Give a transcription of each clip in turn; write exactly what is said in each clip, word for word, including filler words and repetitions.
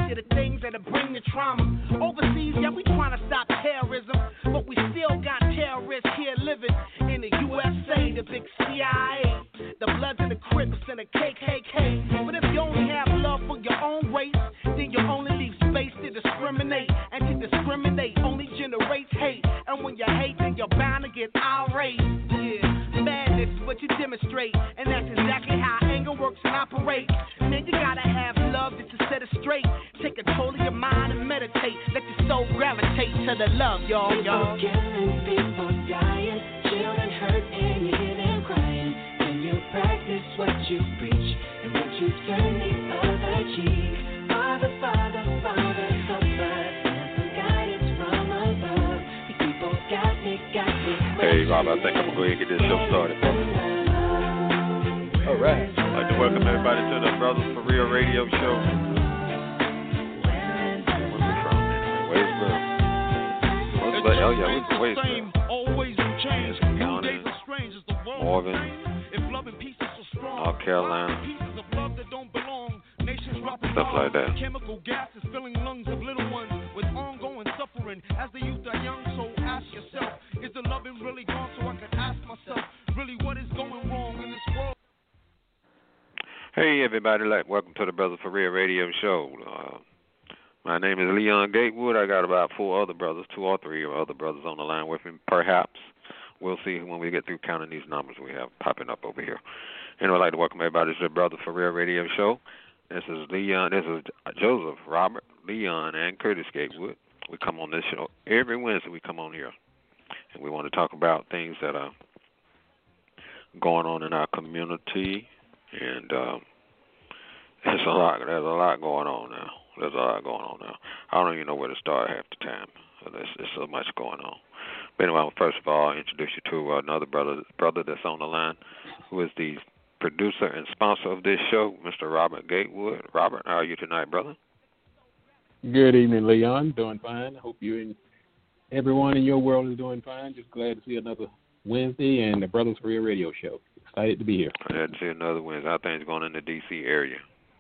you the things that'll bring the trauma. Overseas, yeah, we trying to stop terrorism, but we still got terrorists here living in the U S A, the big C I A, the Bloods and the Crips and the K K K. But if you only have love for your own race, then you only leave space to discriminate, and to discriminate only generates hate. And when you hate, then you're bound to get irate. Yeah, madness is what you demonstrate, and that's exactly how anger works and operates. Man, you gotta have love just to set it straight. Take control of your mind and meditate. Let your soul gravitate to the love, y'all, y'all. People killing, people dying, children hurt and you hear them crying. When you practice what you preach and what you turn the other cheek. Father, Father, Father, help us and some guidance from above. The people got me, got me. Hey, Rob, I think I'm going to go ahead and get this show started. All right. I'd like to welcome everybody to the Brothers for Real radio show. Where we from anyway? Waysboro. Waysboro. Oh, yeah, we're from Waysboro. Always change. County, Morgan, North Carolina, stuff like that. Chemical gases filling lungs of little ones with ongoing suffering. As the youth are young, so ask yourself, is the loving really gone? So I can ask myself, really, what is going wrong in this world? Hey, everybody, like, welcome to the Brothers for Real radio show. Uh, my name is Leon Gatewood. I got about four other brothers, two or three other brothers on the line with me, perhaps. We'll see when we get through counting these numbers we have popping up over here. And I'd like to welcome everybody to the Brothers for Real radio show. This is Leon, this is Joseph, Robert, Leon, and Curtis Gatewood. We come on this show every Wednesday. We come on here, and we want to talk about things that are going on in our community. And um, there's a lot. There's a lot going on now. There's a lot going on now. I don't even know where to start half the time. There's, there's so much going on. But anyway, I'll first of all introduce you to another brother, brother that's on the line, who is the producer and sponsor of this show, Mister Robert Gatewood. Robert, how are you tonight, brother? Good evening, Leon. Doing fine. Hope you and everyone in your world is doing fine. Just glad to see another Wednesday and the Brothers for Real radio show. Excited to be here. Glad to see another Wednesday. How things going in the D C area?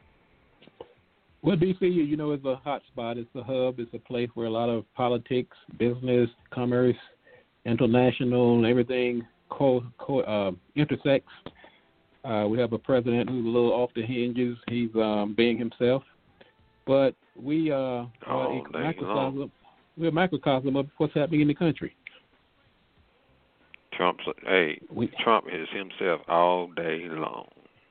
Well, D C, you know, is a hot spot. It's a hub. It's a place where a lot of politics, business, commerce, international, everything co- co- uh, intersects. Uh, we have a president who's a little off the hinges. He's um, being himself. But we uh, oh, are a microcosm, we're a microcosm of what's happening in the country. Trump's, hey, we, Trump is himself all day long.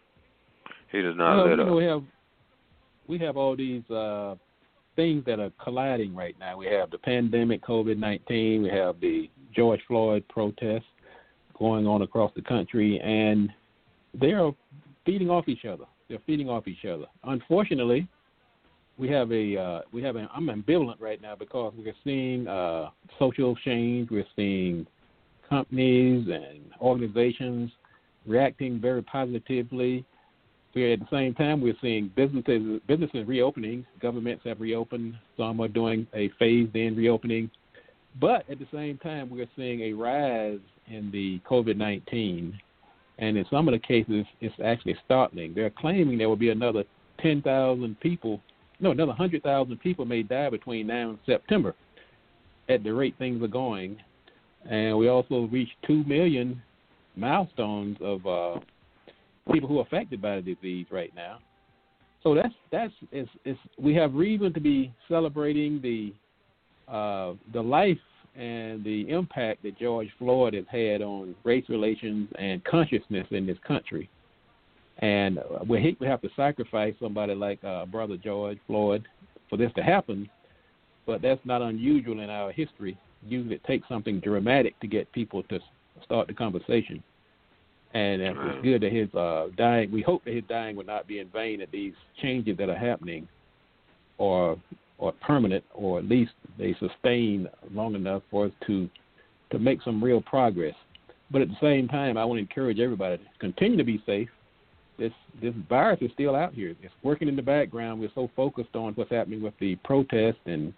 He does not well, let you know, up. We have, we have all these uh, things that are colliding right now. We have the pandemic, COVID nineteen. We have the George Floyd protests going on across the country, and they are feeding off each other. They're feeding off each other. Unfortunately, we have a uh, we have a, I'm ambivalent right now because we're seeing uh, social change. We're seeing companies and organizations reacting very positively. We're at the same time we're seeing businesses businesses reopening. Governments have reopened. Some are doing a phased-in reopening. But at the same time, we're seeing a rise in the COVID nineteen. And in some of the cases, it's actually startling. They're claiming there will be another ten thousand people, no, another one hundred thousand people may die between now and September at the rate things are going. And we also reached two million milestones of uh, people who are affected by the disease right now. So that's that's it's, it's, we have reason to be celebrating the uh, the life and the impact that George Floyd has had on race relations and consciousness in this country. And we hate to have to sacrifice somebody like uh, Brother George Floyd for this to happen, but that's not unusual in our history. Usually it takes something dramatic to get people to start the conversation. And uh, it's good that his uh, dying, we hope that his dying will not be in vain, that these changes that are happening are, are permanent, or at least they sustain long enough for us to, to make some real progress. But at the same time, I want to encourage everybody to continue to be safe. This this virus is still out here. It's working in the background. We're so focused on what's happening with the protest and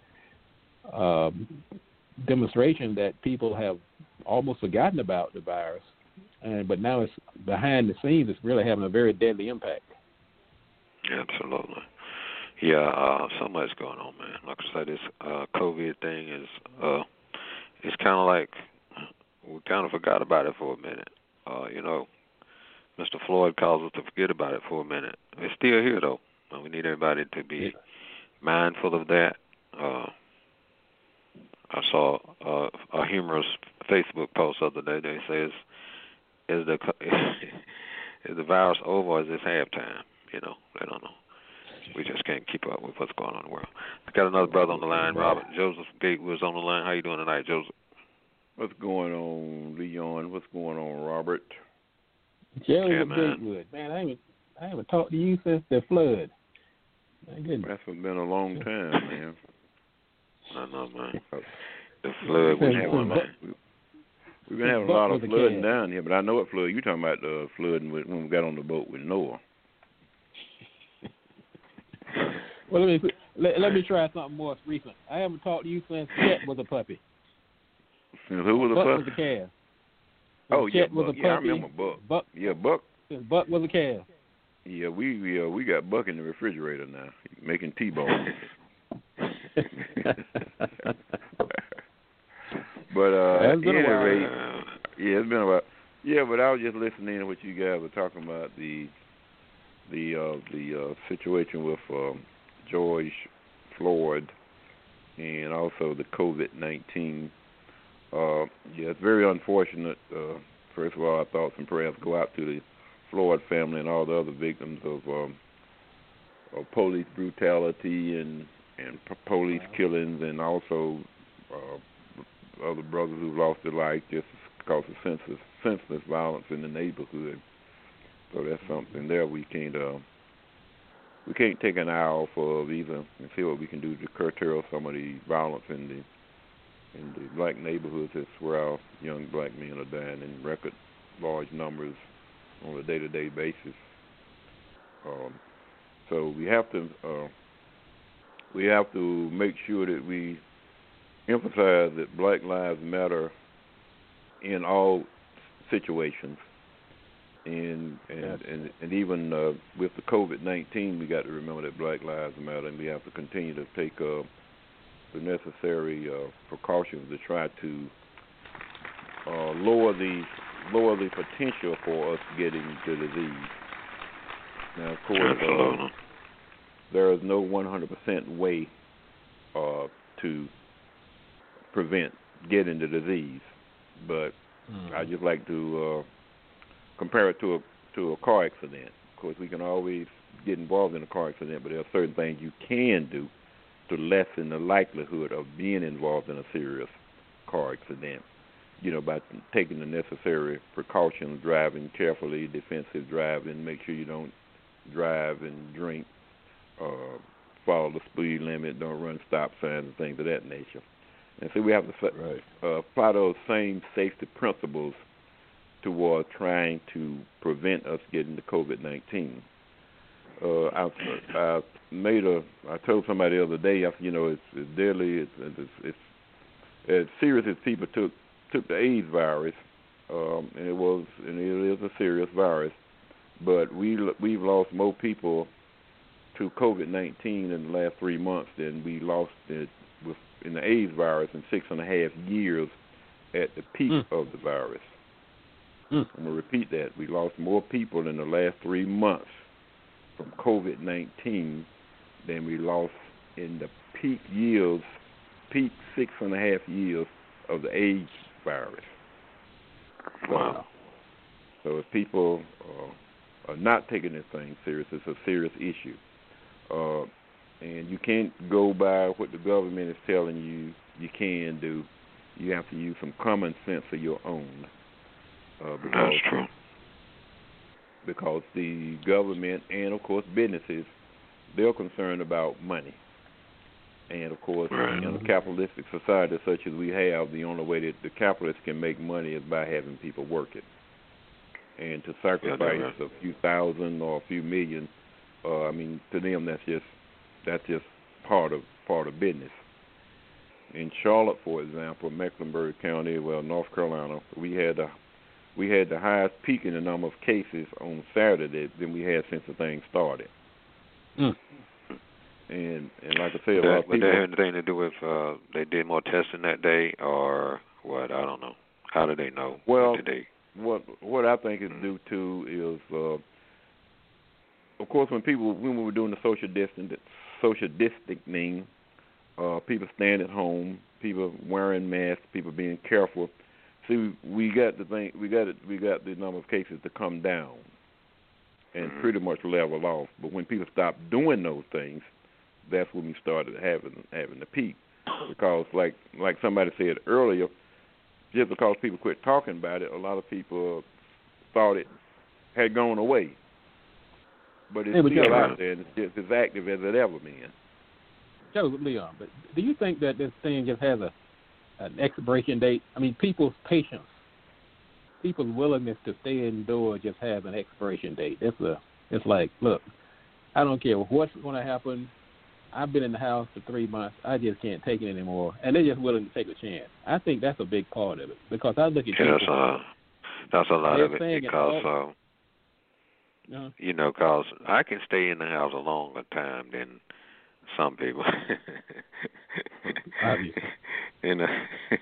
um, demonstration that people have almost forgotten about the virus. And but now it's behind the scenes. It's really having a very deadly impact. Absolutely. Yeah, uh, so much going on, man. Like I said, this uh, COVID thing is, uh, it's kind of like we kind of forgot about it for a minute. Uh, you know, Mister Floyd caused us to forget about it for a minute. It's still here, though. And we need everybody to be Yeah. mindful of that. Uh, I saw uh, a humorous Facebook post the other day. They says, "Is the is the virus over? Or is this halftime?" You know, they don't know. We just can't keep up with what's going on in the world. I got another brother on the line, Robert Joseph Gatewood's on the line. How you doing tonight, Joseph? What's going on, Leon? What's going on, Robert? Joseph Yeah, man. Gatewood. Man, I haven't I haven't talked to you since the flood. My goodness. That's been a long time, man. I know, man. The flood was We've one, man. We've been having a lot of flooding down here, but I know what flood you're talking about. The flooding with, when we got on the boat with Noah. Well, let me let, let me try something more recent. I haven't talked to you since Chet was a puppy. Since who was a Buck puppy? was a calf. Oh, Chet yeah, was Buck. a Yeah, I puppy. remember Buck. Buck. Yeah, Buck. Since Buck was a calf. Yeah, we we, uh, we got Buck in the refrigerator now, making T-bones. But uh, at That's been any a while. rate, yeah, it's been a while. Yeah, but I was just listening to what you guys were talking about, the the uh, the uh, situation with um, George Floyd and also the COVID nineteen. Uh, yeah, it's very unfortunate. Uh, first of all, our thoughts and prayers go out to the Floyd family and all the other victims of, um, of police brutality and and p- police killings, and also uh, other brothers who've lost their life just because of senseless, senseless violence in the neighborhood. So that's something there we can't uh, we can't take an eye off of either, and see what we can do to curtail some of the violence in the in the black neighborhoods. That's where our young black men are dying in record large numbers on a day-to-day basis. Um, so we have to uh, we have to make sure that we emphasize that Black Lives Matter in all situations, and and Yes. and, and even uh, with the COVID nineteen, we got to remember that Black Lives Matter, and we have to continue to take uh, the necessary uh, precautions to try to uh, lower the lower the potential for us getting the disease. Now, of course, uh, there is no one hundred percent way uh, to prevent getting the disease, but Mm. I just like to uh, compare it to a to a car accident. Of course, we can always get involved in a car accident, but there are certain things you can do to lessen the likelihood of being involved in a serious car accident. You know, by taking the necessary precautions, driving carefully, defensive driving, make sure you don't drive and drink, uh, follow the speed limit, don't run stop signs and things of that nature. And so we have to Right. uh, apply those same safety principles toward trying to prevent us getting the COVID nineteen. Uh, I, I made a. I told somebody the other day. I, you know, it's, it's deadly. It's, it's, it's as serious as people took took the AIDS virus, um, and it was, and it is a serious virus. But we we've lost more people to COVID nineteen in the last three months than we lost it with in the AIDS virus in six and a half years at the peak Mm. of the virus. Mm. I'm gonna repeat that. We lost more people in the last three months from COVID nineteen than we lost in the peak years, peak six and a half years of the AIDS virus. So, Wow. so if people uh, are not taking this thing serious, it's a serious issue. Uh, and you can't go by what the government is telling you you can do. You have to use some common sense of your own. Uh, because, That's true. because the government and, of course, businesses, they're concerned about money. And, of course, Right. in a capitalistic society such as we have, the only way that the capitalists can make money is by having people work it. And to sacrifice Yeah, yeah. a few thousand or a few million, uh, I mean, to them that's just that's just part of part of business. In Charlotte, for example, Mecklenburg County, well, North Carolina, we had the we had the highest peak in the number of cases on Saturday than we had since the thing started. Mm. And and like I said, a That, lot of but people. that had anything to do with uh, they did more testing that day, or what? I don't know. How do they know? Well, what did they? What what I think it's due to is, uh, of course, when people when we were doing the social distance social distancing, uh, people staying at home, people wearing masks, people being careful. See, we got the thing, we got it, we got the number of cases to come down, and Mm-hmm. pretty much level off. But when people stopped doing those things, that's when we started having having the peak. Because like like somebody said earlier, just because people quit talking about it, a lot of people thought it had gone away. But it's Yeah, but still Joe, out there, and it's just as active as it ever been. Joe, Leon, but do you think that this thing just has a an expiration date? I mean, people's patience, people's willingness to stay indoors just has an expiration date. It's a, it's like, look, I don't care what's going to happen. I've been in the house for three months. I just can't take it anymore, and they're just willing to take a chance. I think that's a big part of it because I look at Yeah, people. that's uh, that's a lot they're of it saying it because all- uh, Uh-huh. you know, cause I can stay in the house a longer time than some people. Obviously. You know,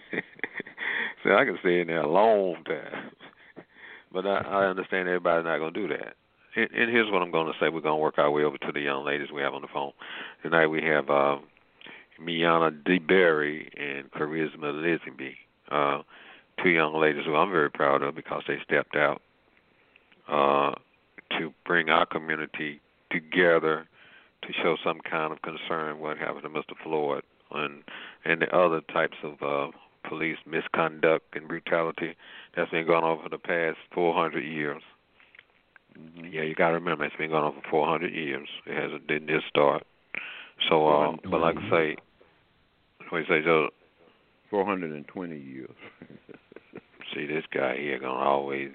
so I can stay in there a long time. But I, I understand everybody's not going to do that. And, and here's what I'm going to say. We're going to work our way over to the young ladies we have on the phone. Tonight we have uh, Miana DeBerry and Charisma Lisby, uh, two young ladies who I'm very proud of because they stepped out uh, to bring our community together to show some kind of concern what happened to Mister Floyd and, and the other types of uh, police misconduct and brutality that's been going on for the past four hundred years. Mm-hmm. Yeah, you got to remember, it's been going on for four hundred years. It hasn't didn't just start. So, uh, but like I say, what do you say, Joe? four hundred twenty years. See, this guy here going to always...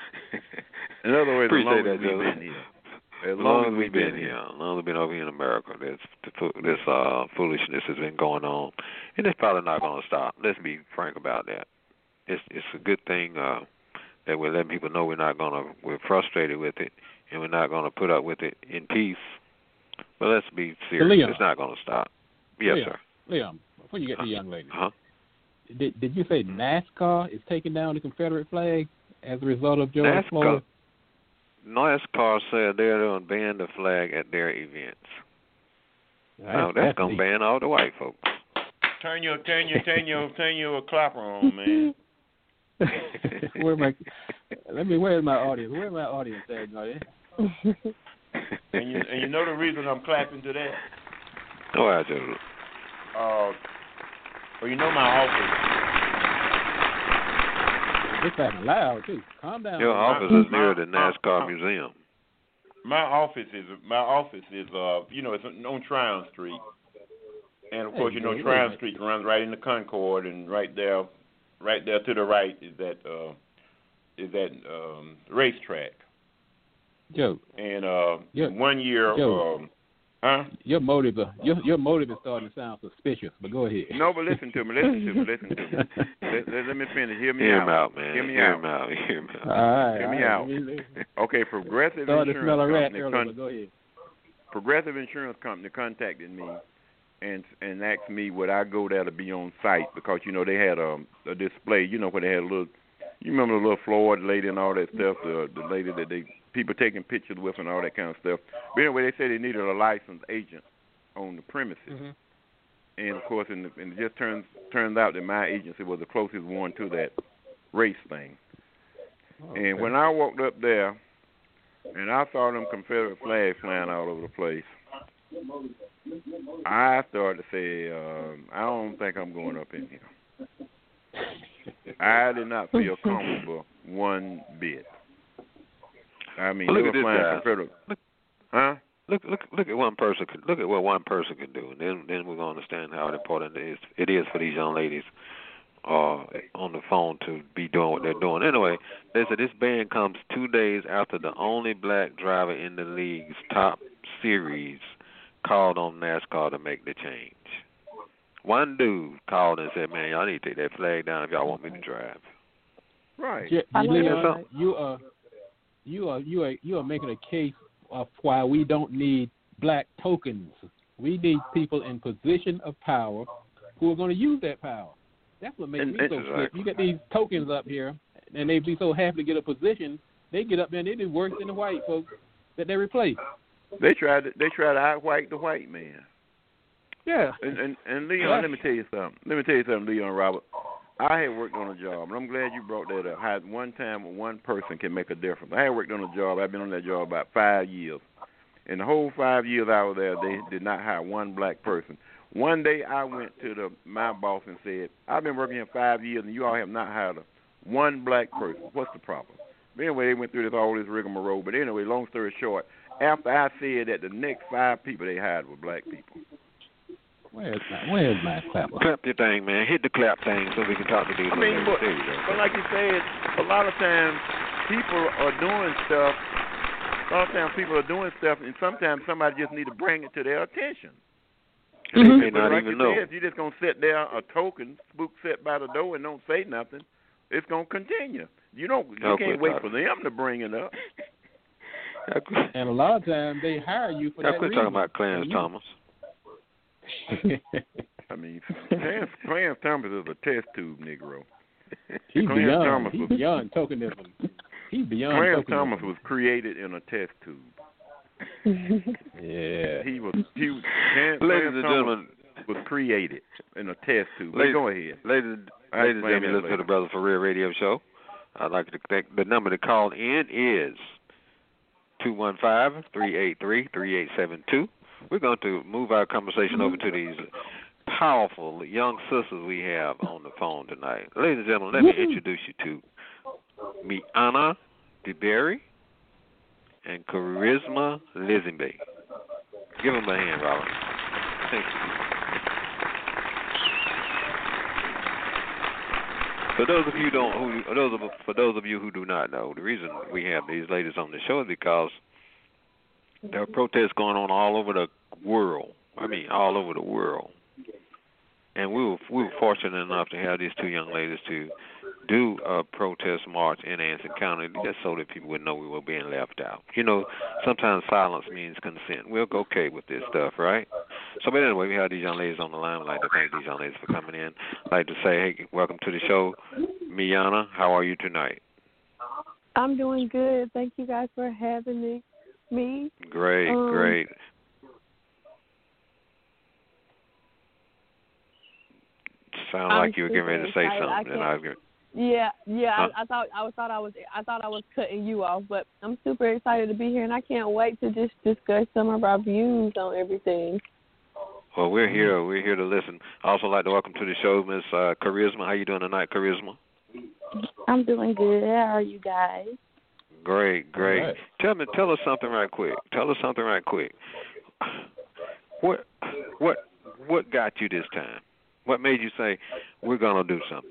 In other words, as long that, as we've Joe. been here. As As long as we've been, been here, as long as we've been over here in America, this this uh, foolishness has been going on, and it's probably not going to stop. Let's be frank about that. It's it's a good thing uh, that we're letting people know we're not going to we're frustrated with it, and we're not going to put up with it in peace. But let's be serious. Leon. It's not going to stop. Yes, Leon, sir. Leon, before you get to the young lady, huh? did did you say NASCAR is taking down the Confederate flag as a result of George NASCAR. Floyd? NASCAR said they're going to ban the flag at their events. That's, Now that's, that's going to deep. ban all the white folks. Turn your turn your turn your turn your clapper on, man. Where my let me where's my audience? Where's my audience at, audience? And you and you know the reason I'm clapping to that? Oh, I just Uh, well, you know my office. It's acting loud too. Calm down. your man. office is near the NASCAR museum. My office is my office is uh you know it's on Tryon Street, and of course Hey, you know Joe, Tryon wait a Street runs right into Concord, and right there, right there to the right is that uh is that um racetrack. Joe, And uh Yeah. one year Joe. um huh? your motive, uh, your your motive is starting to sound suspicious. But go ahead. No, but listen to me, listen to me, listen to me. Let, let, let me finish. Hear me Hear out. him out, man. Hear me Hear out. him out. Hear him All out. right. Hear me all right. out. Let me- Okay, Progressive Started to smell a rat Insurance Company. earlier, Con- but go ahead. Progressive Insurance Company contacted me and and asked me would I go there to be on site because you know they had a, a display. You know where they had a little. You remember the little Floyd lady and all that stuff. The the lady that they people taking pictures with and all that kind of stuff. But anyway, they said they needed a licensed agent on the premises. Mm-hmm. And of course, and, and it just turns turns out that my agency was the closest one to that race thing. Oh, And okay. when I walked up there, and I saw them Confederate flags flying all over the place, I started to say, um, I don't think I'm going up in here. I did not feel comfortable one bit. I mean, Look they at were this flying guy. Confederate. Look- Huh? Look, look, look at one person. Can, look at what one person can do, and then, then we're going to understand how important it is. It is for these young ladies uh, on the phone to be doing what they're doing. Anyway, they said this ban comes two days after the only black driver in the league's top series called on NASCAR to make the change. One dude called and said, "Man, y'all need to take that flag down if y'all want me to drive." Right. Yeah, I know Leon, that's right. you are you are you are you are making a case of why we don't need black tokens We need people in position of power who are going to use that power. That's what makes And- me so exactly. sick. You got these tokens up here, and they be so happy to get a position. They get up there and they do worse than the white folks that they replace. They try to they try to out-white the white man. Yeah. And and, and Leon, Yeah. let me tell you something. Let me tell you something, Leon Robert. I had worked on a job, and I'm glad you brought that up. How one time when one person can make a difference. I had worked on a job. I've been on that job about five years. In the whole five years I was there, they did not hire one black person. One day I went to the my boss and said, I've been working here five years, and you all have not hired a, one black person. What's the problem? But anyway, they went through this all this rigmarole. But anyway, long story short, after I said that, the next five people they hired were black people. Where's my, where's my clapper? Clap your thing, man. Hit the clap thing so we can talk to these I mean, little but, ladies. There you go. but like you said, a lot of times people are doing stuff. A lot of times people are doing stuff, and sometimes somebody just need to bring it to their attention. And they may But not like even you know. said, if you're just gonna sit there a token, spook sit by the door and don't say nothing, it's gonna continue. You don't. You No, can't quit wait talking. for them to bring it up. I quit, And a lot of times they hire you for I that quit reason. talking about Clarence And you- Thomas. I mean, Clarence, Clarence Thomas is a test tube Negro. He's Clarence beyond. Thomas He's was- beyond tokenism. He's beyond Clarence tokenism. Thomas was created in a test tube. Yeah. He was. He was. Clarence, Ladies Clarence and Thomas gentlemen, was created in a test tube. But Ladies- go ahead. ladies, I'll ladies and explain gentlemen, that listen to later. the Brother for Real Radio Show. I'd like to thank the number to call in is two one five, three eight three, three eight seven two. We're going to move our conversation over to these powerful young sisters we have on the phone tonight. Ladies and gentlemen, let me introduce you to Miana DeBerry and Charisma Lisenby. Give them a hand, Robert. Thank you. For those of you who don't, who those of, for those of you who do not know, the reason we have these ladies on the show is because there are protests going on all over the world. I mean, all over the world. And we were we were fortunate enough to have these two young ladies to do a protest march in Anson County just so that people would know we were being left out. You know, sometimes silence means consent. We're okay with this stuff, right? So, but anyway, we have these young ladies on the line. I'd like to thank these young ladies for coming in. I'd like to say, hey, welcome to the show. Miana, how are you tonight? I'm doing good. Thank you guys for having me. Me. Great, um, great. Sound I'm like you were getting ready to say super excited. I something, and I was getting, Yeah, yeah. Huh? I, I thought I was thought I was I thought I was cutting you off, but I'm super excited to be here, and I can't wait to just discuss some of our views on everything. well, we're here. We're here to listen. I also like to welcome to the show Miss uh, Charisma. How you doing tonight, Charisma? I'm doing good. How are you guys? Great, great. All right. Tell me, tell us something right quick. Tell us something right quick. What, what, what got you this time? What made you say we're gonna do something?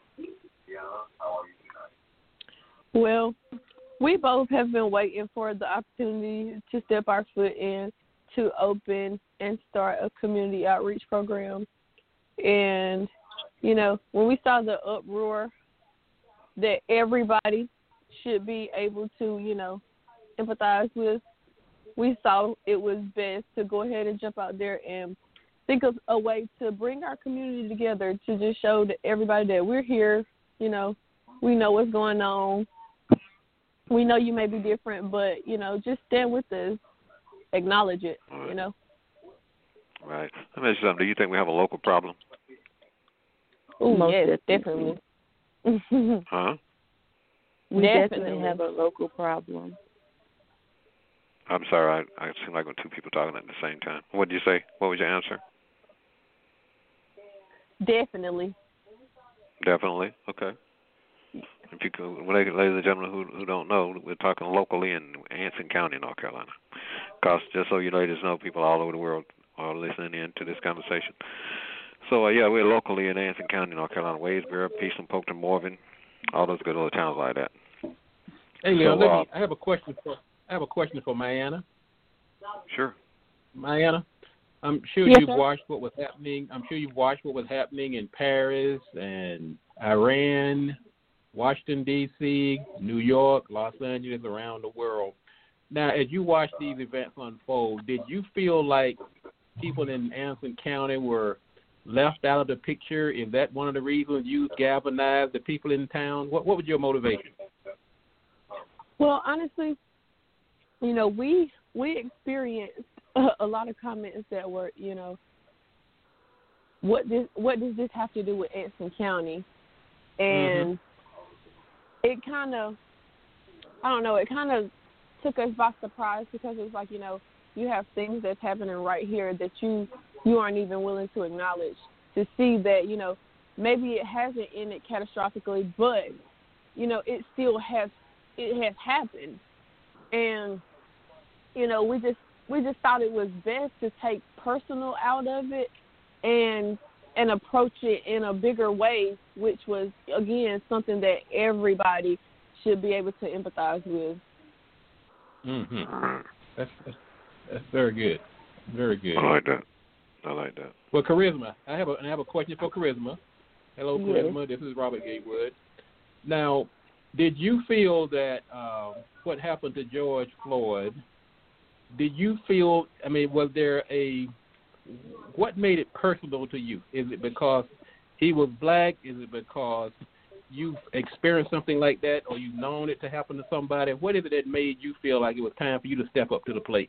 Well, we both have been waiting for the opportunity to step our foot in to open and start a community outreach program. And, you know, when we saw the uproar that everybody should be able to, you know, empathize with, we saw it was best to go ahead and jump out there and think of a way to bring our community together to just show that everybody that we're here, you know, we know what's going on. We know you may be different, but, you know, just stand with us. Acknowledge it, Right. you know. Right. Let me ask you something. Do you think we have a local problem? Oh, Most yes, definitely. definitely. Huh? We Definitely. definitely have a local problem. I'm sorry. I, I seem like when two people talking at the same time. What did you say? What was your answer? Definitely. Definitely. Okay. If you could, well, ladies and gentlemen who who don't know, we're talking locally in Anson County, North Carolina. Because just so you ladies know, people all over the world are listening in to this conversation. So, uh, yeah, we're locally in Anson County, North Carolina, Wadesboro, Peachland, Polkton, Morven, all those good little towns like that. Hey, Leon, So, let uh, me, I have a question for I have a question for Miana. Sure. Miana, I'm sure Yes, you've sir. watched what was happening. I'm sure you've watched what was happening in Paris and Iran, Washington, D C, New York, Los Angeles, around the world. Now, as you watch these events unfold, did you feel like people in Anderson County were left out of the picture? Is that one of the reasons you galvanized the people in town? What What was your motivation? Well, honestly, you know, we we experienced a, a lot of comments that were, you know, what this what does this have to do with Anderson County? And mm-hmm. it kind of, I don't know, it kind of took us by surprise because it's like, you know, you have things that's happening right here that you you aren't even willing to acknowledge, to see that, you know, maybe it hasn't ended catastrophically, but, you know, it still has it has happened. And, you know, we just we just thought it was best to take personal out of it and and approach it in a bigger way, which was, again, something that everybody should be able to empathize with. Mm-hmm. That's, that's that's very good, very good. I like that. I like that. Well, Charisma, I have a I have a question for Charisma. Hello, yes. Charisma. This is Robert Gatewood. Now, did you feel that uh, what happened to George Floyd? Did you feel? I mean, was there a what made it personal to you? Is it because he was black? Is it because you've experienced something like that, or you've known it to happen to somebody? What is it that made you feel like it was time for you to step up to the plate?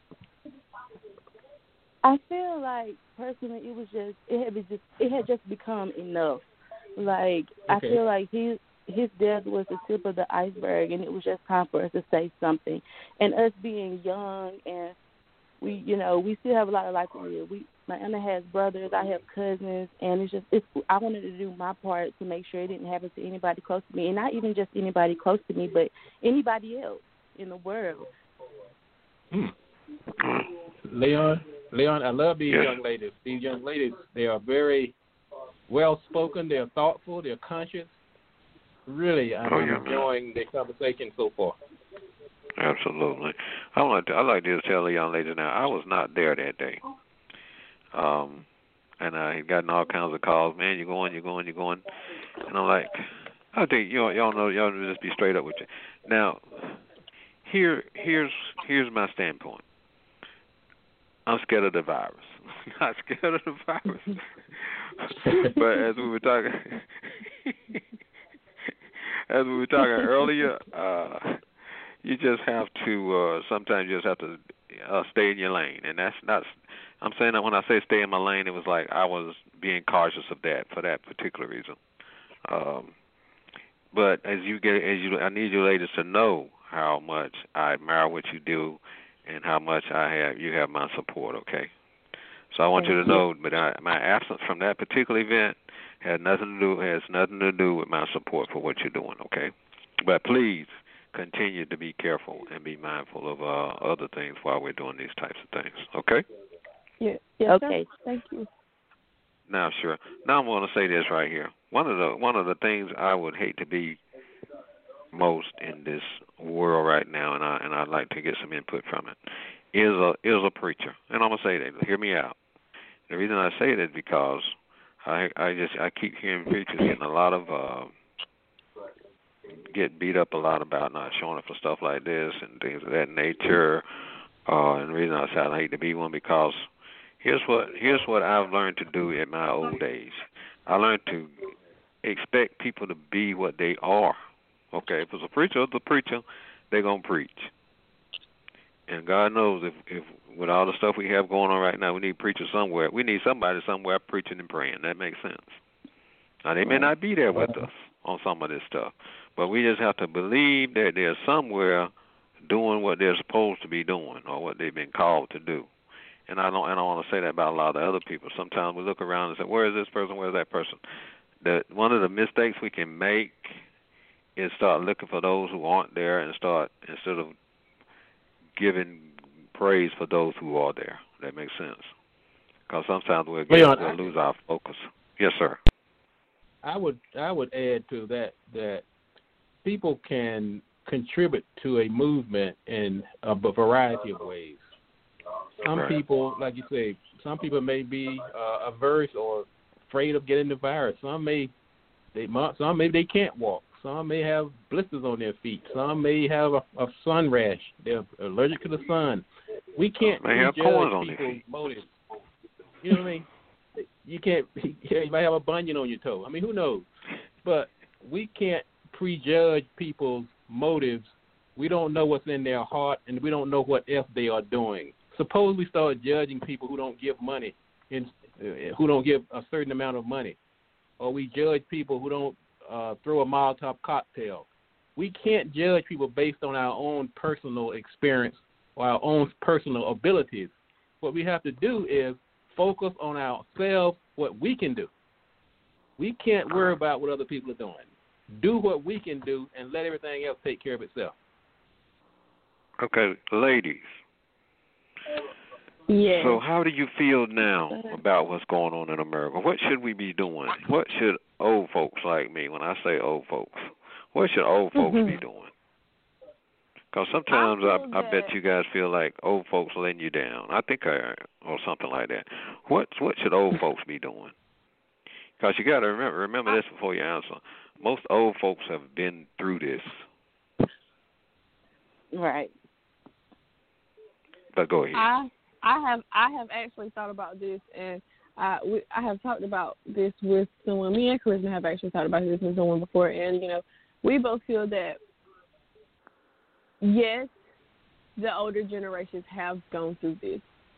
I feel like personally, it was just it had been just it had just become enough. Like okay. I feel like his his death was the tip of the iceberg, and it was just time for us to say something. And us being young, and we, you know, we still have a lot of life to live. We, my Anna has brothers, I have cousins, and it's just it's. I wanted to do my part to make sure it didn't happen to anybody close to me, and not even just anybody close to me, but anybody else in the world. Hmm. Leon. Leon, I love these yes. young ladies. These young ladies, they are very well-spoken. They're thoughtful. They're conscious. Really, I'm oh, yeah, enjoying the conversation so far. Absolutely. I like to, I like to tell the young ladies now, I was not there that day. Um, and I had gotten all kinds of calls. Man, you're going, you're going, you're going. And I'm like, I think y'all, y'all know, y'all just be straight up with you. Now, here, here's, here's my standpoint. I'm scared of the virus. Not scared of the virus. But as we were talking, as we were talking earlier, uh, you just have to. Uh, sometimes you just have to uh, stay in your lane, and that's not. I'm saying that when I say stay in my lane, it was like I was being cautious of that for that particular reason. Um, but as you get, as you, I need you ladies to know how much I admire what you do. And how much I have, you have my support, okay? So I want Thank you to you. know, but I, my absence from that particular event had nothing to do has nothing to do with my support for what you're doing, okay? But please continue to be careful and be mindful of uh, other things while we're doing these types of things, okay? Yeah. Yes, okay. Sir. Thank you. Now, sure. Now I'm going to say this right here. One of the one of the things I would hate to be most in this world right now, and I and I'd like to get some input from it, is a is a preacher. And I'm gonna say that. Hear me out. The reason I say that is because I I just I keep hearing preachers getting a lot of uh, get beat up a lot about not showing up for stuff like this and things of that nature. Uh, and the reason I say I hate to be one because here's what here's what I've learned to do in my old days. I learned to expect people to be what they are. Okay, if it's a preacher, it's a preacher, they're going to preach. And God knows if, if with all the stuff we have going on right now, we need preachers somewhere. We need somebody somewhere preaching and praying. That makes sense. Now, they may not be there with us on some of this stuff, but we just have to believe that they're somewhere doing what they're supposed to be doing or what they've been called to do. And I don't, I don't want to say that about a lot of other people. Sometimes we look around and say, where is this person, where is that person? The, one of the mistakes we can make is start looking for those who aren't there and start, instead of giving praise for those who are there. That makes sense. Because sometimes we'll, get, Leon, we'll lose our focus. Yes, sir. I would I would add to that that people can contribute to a movement in a variety of ways. Some right. people, like you say, some people may be uh, averse or afraid of getting the virus. Some may, they some maybe they can't walk. Some may have blisters on their feet. Some may have a, a sun rash. They're allergic to the sun. We can't may have judge corns on their people's feet. motives. You know what I mean? You can't. You might have a bunion on your toe. I mean, who knows? But we can't prejudge people's motives. We don't know what's in their heart, and we don't know what else they are doing. Suppose we start judging people who don't give money, in, uh, who don't give a certain amount of money, or we judge people who don't uh, throw a Molotov cocktail. We can't judge people based on our own personal experience or our own personal abilities. What we have to do is focus on ourselves, what we can do. We can't worry about what other people are doing. Do what we can do and let everything else take care of itself. Okay, ladies. Yeah. So how do you feel now about what's going on in America? What should we be doing? What should old folks like me, when I say old folks, what should old folks mm-hmm. be doing? Because sometimes I, I, I bet you guys feel like old folks letting you down. I think I, or something like that. What what should old folks be doing? Because you got to remember remember this before you answer. Most old folks have been through this. Right. But go ahead. I I have I have actually thought about this, and I we, I have talked about this with someone. Me and Charisma have actually talked about this with someone before, and you know, we both feel that yes, the older generations have gone through this.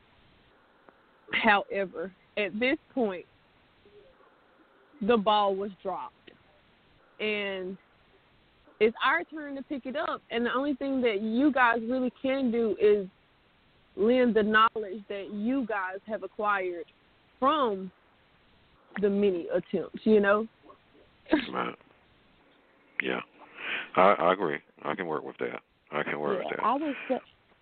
However, at this point, the ball was dropped, and it's our turn to pick it up. And the only thing that you guys really can do is lend the knowledge that you guys have acquired from the many attempts, you know? Right. Yeah. I, I agree. I can work with that. I can work yeah, with that. I would say,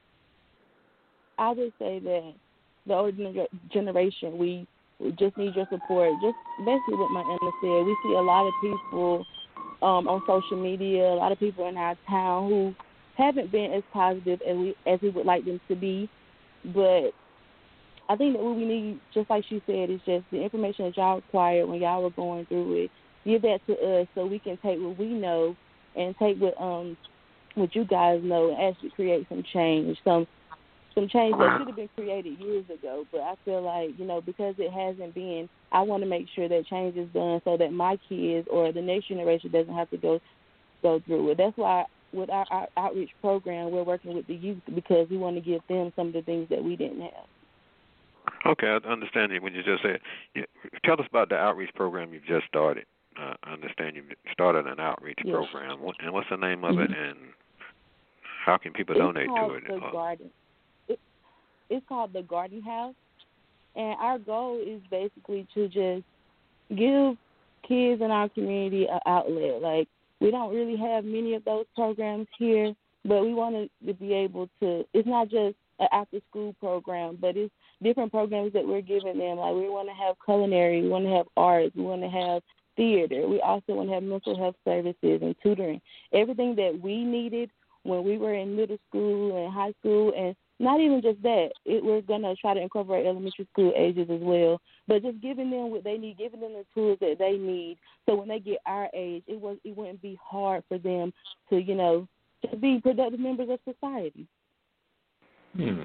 I would say that the older gener- generation, we, we just need your support. Just basically what my Emma said. We see a lot of people um, on social media, a lot of people in our town who haven't been as positive as we as we would like them to be. But I think that what we need, just like she said, is just the information that y'all acquired when y'all were going through it. Give that to us so we can take what we know and take what um what you guys know and actually create some change, some some change that should have been created years ago. But I feel like, you know, because it hasn't been, I want to make sure that change is done so that my kids or the next generation doesn't have to go go through it. That's why with our, our outreach program, we're working with the youth because we want to give them some of the things that we didn't have. Okay, I understand you when you just said. You, tell us about the outreach program you've just started. Uh, I understand you started an outreach yes. program. What, and what's the name of mm-hmm. it, and how can people it's donate called to it? The uh, Garden. It, it's called the Garden House, and our goal is basically to just give kids in our community an outlet. Like, we don't really have many of those programs here, but we want to be able to, it's not just an after-school program, but it's different programs that we're giving them. Like, we want to have culinary, we want to have arts, we want to have theater. We also want to have mental health services and tutoring. Everything that we needed when we were in middle school and high school, and not even just that, it, we're going to try to incorporate elementary school ages as well, but just giving them what they need, giving them the tools that they need, so when they get our age, it was it wouldn't be hard for them to, you know, to be productive members of society. Hmm.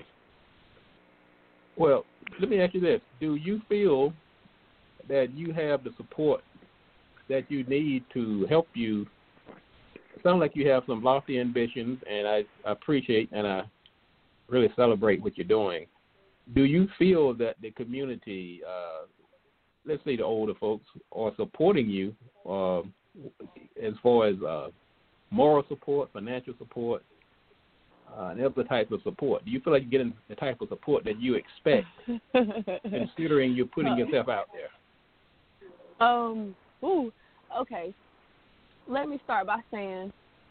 Well, let me ask you this. Do you feel that you have the support that you need to help you? It sounds like you have some lofty ambitions, and I appreciate and I really celebrate what you're doing. Do you feel that the community, uh, let's say the older folks, are supporting you uh, as far as uh, moral support, financial support, uh, and other types of support? Do you feel like you're getting the type of support that you expect, considering you're putting yourself out there? Um. Ooh. Okay. Let me start by saying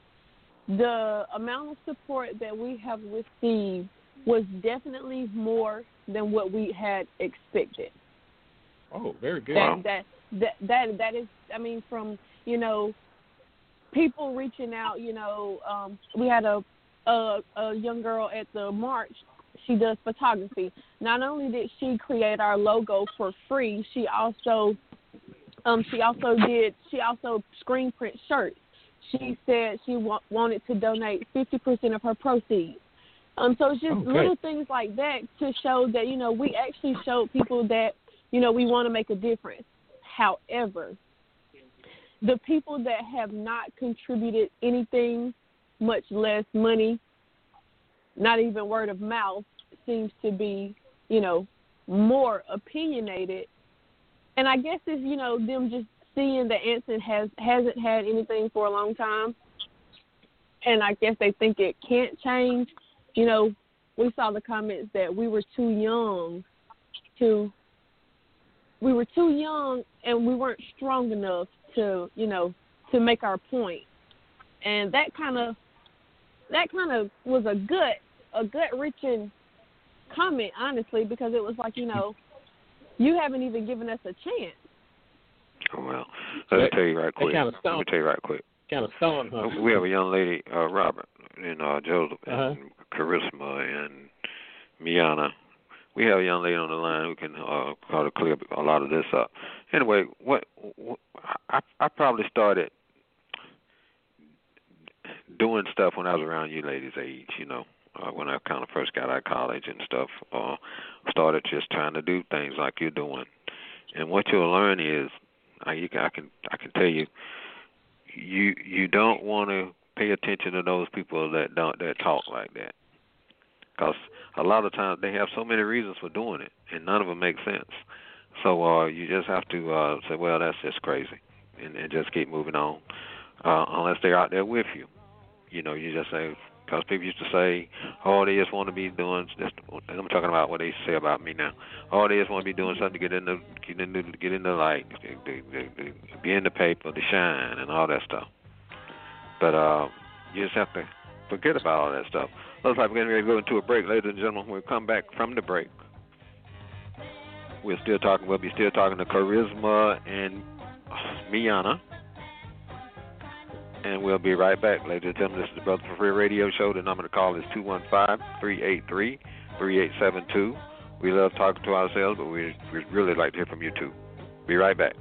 the amount of support that we have received was definitely more than what we had expected. Oh, very good. That that that that, that is, I mean, from, you know, people reaching out. You know, um, we had a, a a young girl at the march. She does photography. Not only did she create our logo for free, she also um she also did she also screen print shirts. She said she wa- wanted to donate fifty percent of her proceeds. Um, so it's just Okay. little things like that to show that, you know, we actually showed people that, you know, we want to make a difference. However, the people that have not contributed anything, much less money, not even word of mouth, seems to be, you know, more opinionated. And I guess it's, you know, them just seeing that Anson has, hasn't had anything for a long time. And I guess they think it can't change. You know, we saw the comments that we were too young to, we were too young and we weren't strong enough to, you know, to make our point. And that kind of, that kind of was a gut, a gut-wrenching comment, honestly, because it was like, you know, you haven't even given us a chance. Well, let me tell you right quick. Kind of let me tell you right quick. Kind of stoned her. We have a young lady, uh, Robert, and uh, Joseph, uh-huh. and Charisma, and Miana. We have a young lady on the line who can uh, kind of clear a lot of this up. Anyway, what, what I, I probably started doing stuff when I was around you ladies' age, you know, uh, when I kind of first got out of college and stuff. Uh, started just trying to do things like you're doing. And what you'll learn is, I, you can, I can I can tell you, you you don't want to pay attention to those people that don't that talk like that, because a lot of times they have so many reasons for doing it, and none of them make sense. So uh, you just have to uh, say, well, that's just crazy, and, and just keep moving on, uh, unless they're out there with you. You know, you just say, because people used to say, oh, they just want to be doing, just, I'm talking about what they say about me now. Oh, they just want to be doing something to get in the, get in the, get in the light, to, to, to, to be in the paper, to shine, and all that stuff. But uh, you just have to forget about all that stuff. Looks like we're going to go into a break, ladies and gentlemen. We'll come back from the break. We're still talking, we'll be still talking to Charisma and Miana. And we'll be right back, ladies and gentlemen. This is the Brother for Free Radio Show. The number to call is two one five, three eight three, three eight seven two. We love talking to ourselves, but we we really like to hear from you, too. Be right back.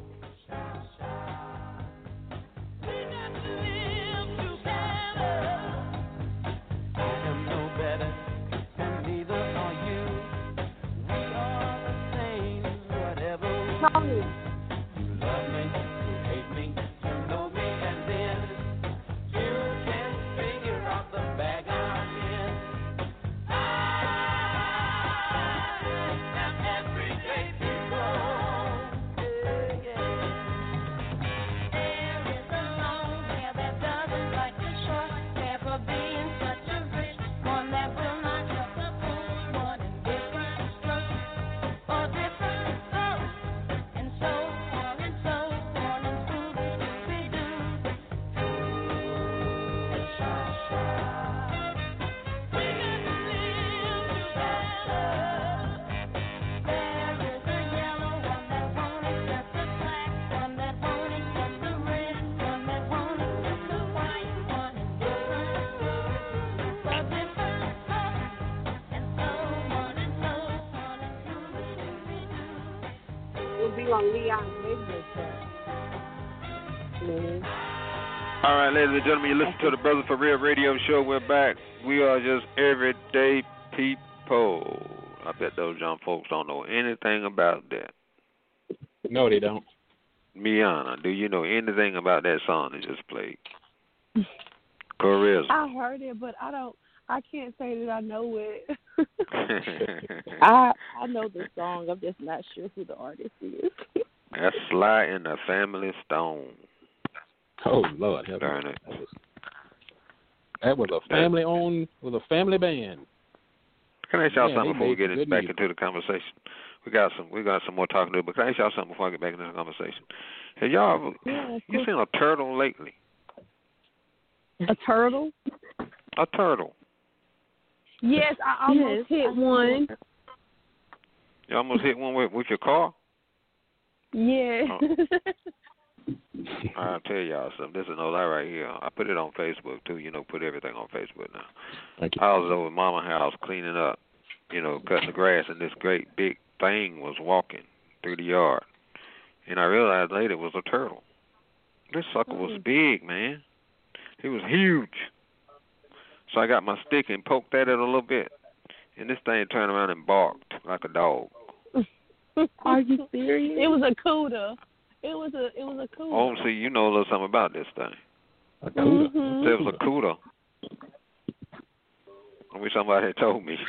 Tony. On Leon's radio show. Mm-hmm. All right, ladies and gentlemen, you listen to the Brother for Real Radio Show. We're back. We are just everyday people. I bet those young folks don't know anything about that. No, they don't. Miana, do you know anything about that song that just played? Charisma. I heard it, but I don't. I can't say that I know it. I I know the song. I'm just not sure who the artist is. That's Sly and the Family Stone. Oh Lord, that darn was, it! That was, that was a family-owned, was a family band. Can I ask y'all yeah, something before we get back music. into the conversation? We got some, we got some more talking to do. But can I ask y'all something before I get back into the conversation? Have y'all ever, yeah, you seen a turtle lately? A turtle? A turtle. Yes, I almost yes, hit I one. You almost hit one with, with your car? Yeah. Oh. I'll tell y'all something. This is no lie right here. I put it on Facebook, too. You know, put everything on Facebook now. Thank you. I was over at Mama's house cleaning up, you know, cutting the grass, and this great big thing was walking through the yard. And I realized later it was a turtle. This sucker was big, man. He was huge. So I got my stick and poked at it a little bit, and this thing turned around and barked like a dog. Are you serious? It was a CUDA. It was a it was a CUDA. Oh, see, you know a little something about this thing. A CUDA. Mm-hmm. It was a CUDA. I wish somebody had told me.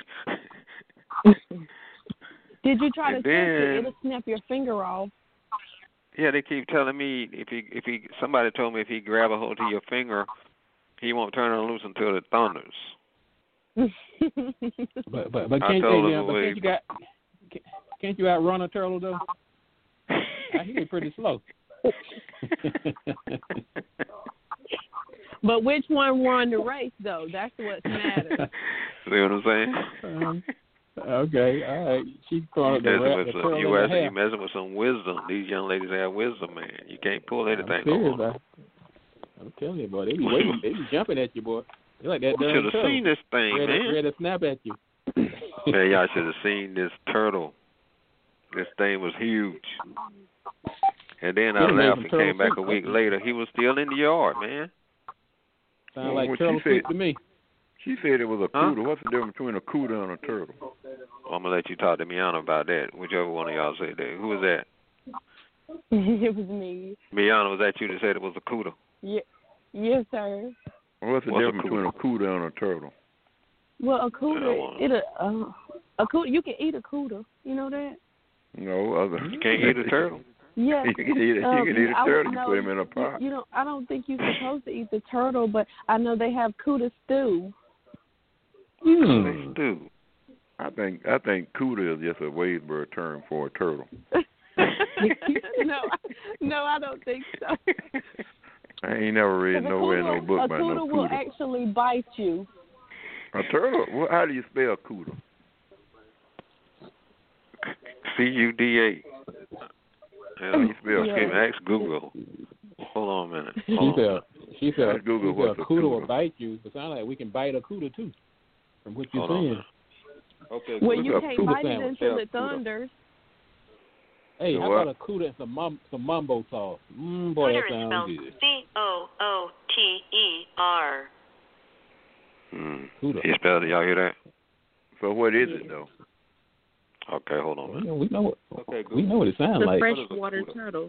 Did you try And to touch it? then- It'll snap your finger off. Yeah, they keep telling me if he if he somebody told me if he grab a hold of your finger, he won't turn it loose until it thunders. But but but I can't, told hey, him yeah, but to can't you got can't you outrun a turtle though? I hear it pretty slow. But which one won the race, though? That's what matters. See what I'm saying? Um, okay, all right. She called You the, messing rat, with the some, turtle you in the messing, you hair. messing with some wisdom. These young ladies have wisdom, man. You can't pull anything I'm serious, on them. I, I'm telling you, boy. They be waiting. They be jumping at you, boy. They like that You darn should have turtle. seen this thing, ready, man. ready to snap at you. Man, y'all should have seen this turtle. This thing was huge. And then I Should've made left some and turtle came back soup. a week later. He was still in the yard, man. Sound Well, like what turtle she said- soup to me. She said it was a Huh? CUDA. What's the difference between a CUDA and a turtle? I'm gonna let you talk to Miana about that. Whichever one of y'all said that. Who was that? It was me. Miana, was that you that said it was a CUDA? Yeah. Yes, sir. What's the What's a difference CUDA? between a CUDA and a turtle? Well, a Yeah, CUDA, well. it a uh, a CUDA. You can eat a CUDA. You know that? No, other. You can't eat a turtle. Yeah. You can eat, Um, you can eat a I- turtle. You no, put him in a You, pot. you know, I don't think you're supposed to eat the turtle, but I know they have CUDA stew. Hmm. Dude. I think I think CUDA is just a Wadesboro term for a turtle. no, no, I don't think so. I ain't never read Because a nowhere in no CUDA, book a about CUDA no will CUDA. actually bite you. A turtle? Well, how do you spell CUDA? C U D A. How do you spell Yeah. Excuse me, CUDA? ask Google. Hold on a minute. She Hold on. said, she said, Let's Google she said what's a a CUDA will CUDA. bite you. It sounds like we can bite a CUDA too, from what you're Hold on a saying. minute. Okay. Well, Look you up can't CUDA bite it sandwich. until Yeah, it CUDA. thunders. Hey, The how what? about a CUDA and some mum, some mumbo sauce? Mmm, boy, that Cooter is sounds spelled good. C O O T E R. Hmm. CUDA. He spelled it. Y'all hear that? So what is it though? Okay, hold on a Well, minute. we know what Okay, we know what it sounds The like. freshwater CUDA? turtle.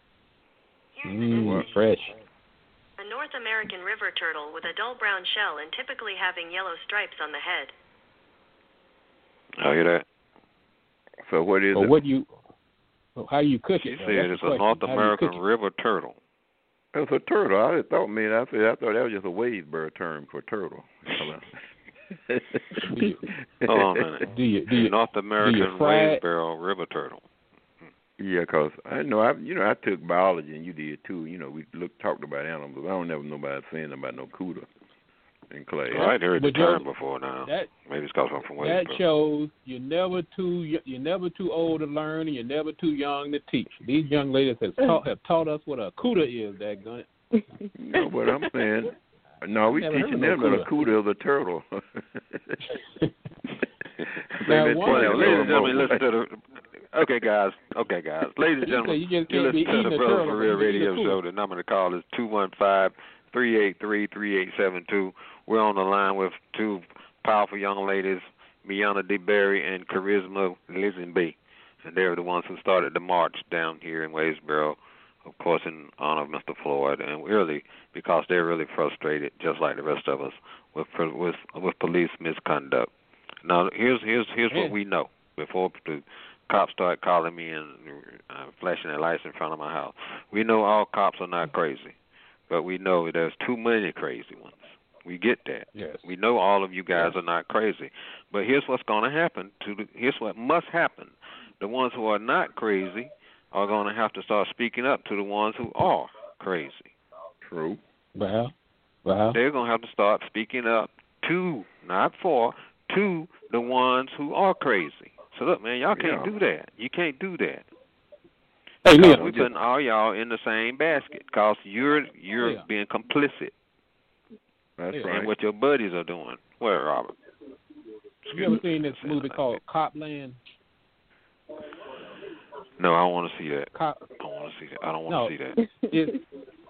Mmm, fresh. A North American river turtle with a dull brown shell and typically having yellow stripes on the head. Y'all hear that? So what is But it? what do you? How do you cook She it? though? said That's it's the a question. North How do you American cook it? river turtle. It's a turtle. I just thought, man, I said I thought that was just a Wadesboro term for turtle. Do you, Hold on a minute. do you do you North American fry it? Wadesboro river turtle. Yeah, 'cause I know I, you know, I took biology and you did too. You know, we looked talked about animals. I don't never know about saying about no CUDA in class. Well, I'd heard the But you're- term before now. that Maybe it's because I'm from that Wadesboro. shows you're never too you're never too old to learn and you're never too young to teach. These young ladies have taught have taught us what a CUDA is. That gun. No, but I'm saying, no, we Never teaching heard them of that a CUDA is a turtle. Now, They one- tell Well, you ladies no and gentlemen, more. listen to the. Okay, guys. Okay, guys. Ladies and You say gentlemen, you just you can't be listen to eating the a Brothers turtle, for but Real you can eat a Radio CUDA. Show. The number to call is two one five, three eight three, three eight seven two. We're on the line with two powerful young ladies, Miana DeBerry and Charisma Lisenby. And they're the ones who started the march down here in Wadesboro, of course, in honor of Mister Floyd, and really because they're really frustrated, just like the rest of us, with with with police misconduct. Now, here's here's here's Yeah. what we know before the cops start calling me and uh, flashing their lights in front of my house. We know all cops are not crazy, but we know there's too many crazy ones. We get that. Yes. We know all of you guys are not crazy, but here's what's going to happen. To the, here's what must happen. The ones who are not crazy are going to have to start speaking up to the ones who are crazy. True. Well, well. They're going to have to start speaking up to, not for, to the ones who are crazy. So look, man, y'all can't Yeah. do that. You can't do that. Hey, Because Leon. we're putting all y'all in the same basket. Because you're you're Yeah. being complicit That's Yeah. right. in what your buddies are doing. Where, Robert? You ever seen this Saying movie like called Copland? No, I don't want to see that. Cop. I don't want to see that. I don't want No. to see that. It's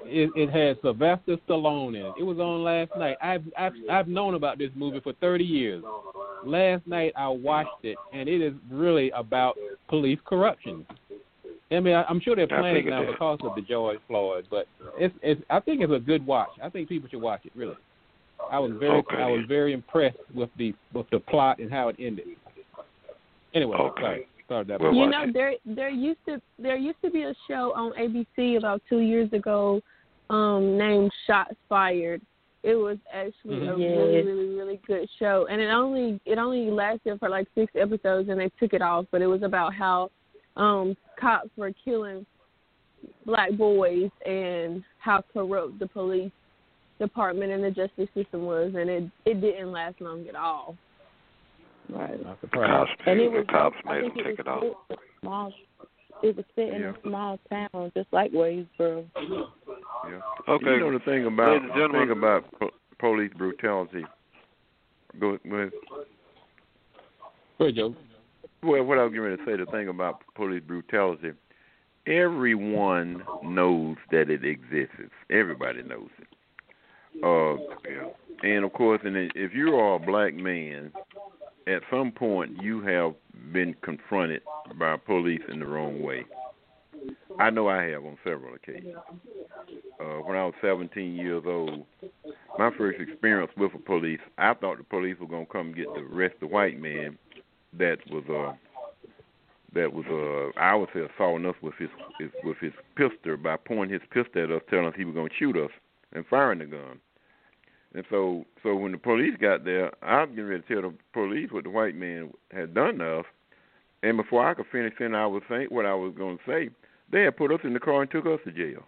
it, it had Sylvester Stallone in it. It was on last night. I've I've I've known about this movie for thirty years. Last night I watched it, and it is really about police corruption. I mean, I, I'm sure they're playing it now because of the George Floyd, but it's it's. I think it's a good watch. I think people should watch it. Really, I was very okay. I was very impressed with the with the plot and how it ended. Anyway, okay. sorry. Sorry that we'll you know, it. there there used to there used to be a show on A B C about two years ago um, named Shots Fired. It was actually mm-hmm. a yes. really, really, really good show, and it only it only lasted for like six episodes, and they took it off. But it was about how um, cops were killing black boys and how corrupt the police department and the justice system was, and it it didn't last long at all. Right. Not The cops, And it the was, cops I made think them it take it off. was set in a small, it was set in Yeah. a small town, just like Waynesboro. Yeah. Okay. You know the thing about Ladies and the gentlemen. thing about po- police brutality. Go, go ahead. Go ahead, Joe. Well, what I was getting ready to say, the thing about police brutality, everyone knows that it exists. Everybody knows it. Uh, yeah. And of course, and if you are a black man, at some point you have been confronted by police in the wrong way. I know I have on several occasions. Uh, when I was seventeen years old, my first experience with the police, I thought the police were going to come get the arrest the white man that was uh that was uh I would say assaulting us with his, his with his pistol by pointing his pistol at us, telling us he was going to shoot us and firing the gun. And so, so when the police got there, I was getting ready to tell the police what the white man had done to us. And before I could finish saying I was saying what I was going to say, they had put us in the car and took us to jail.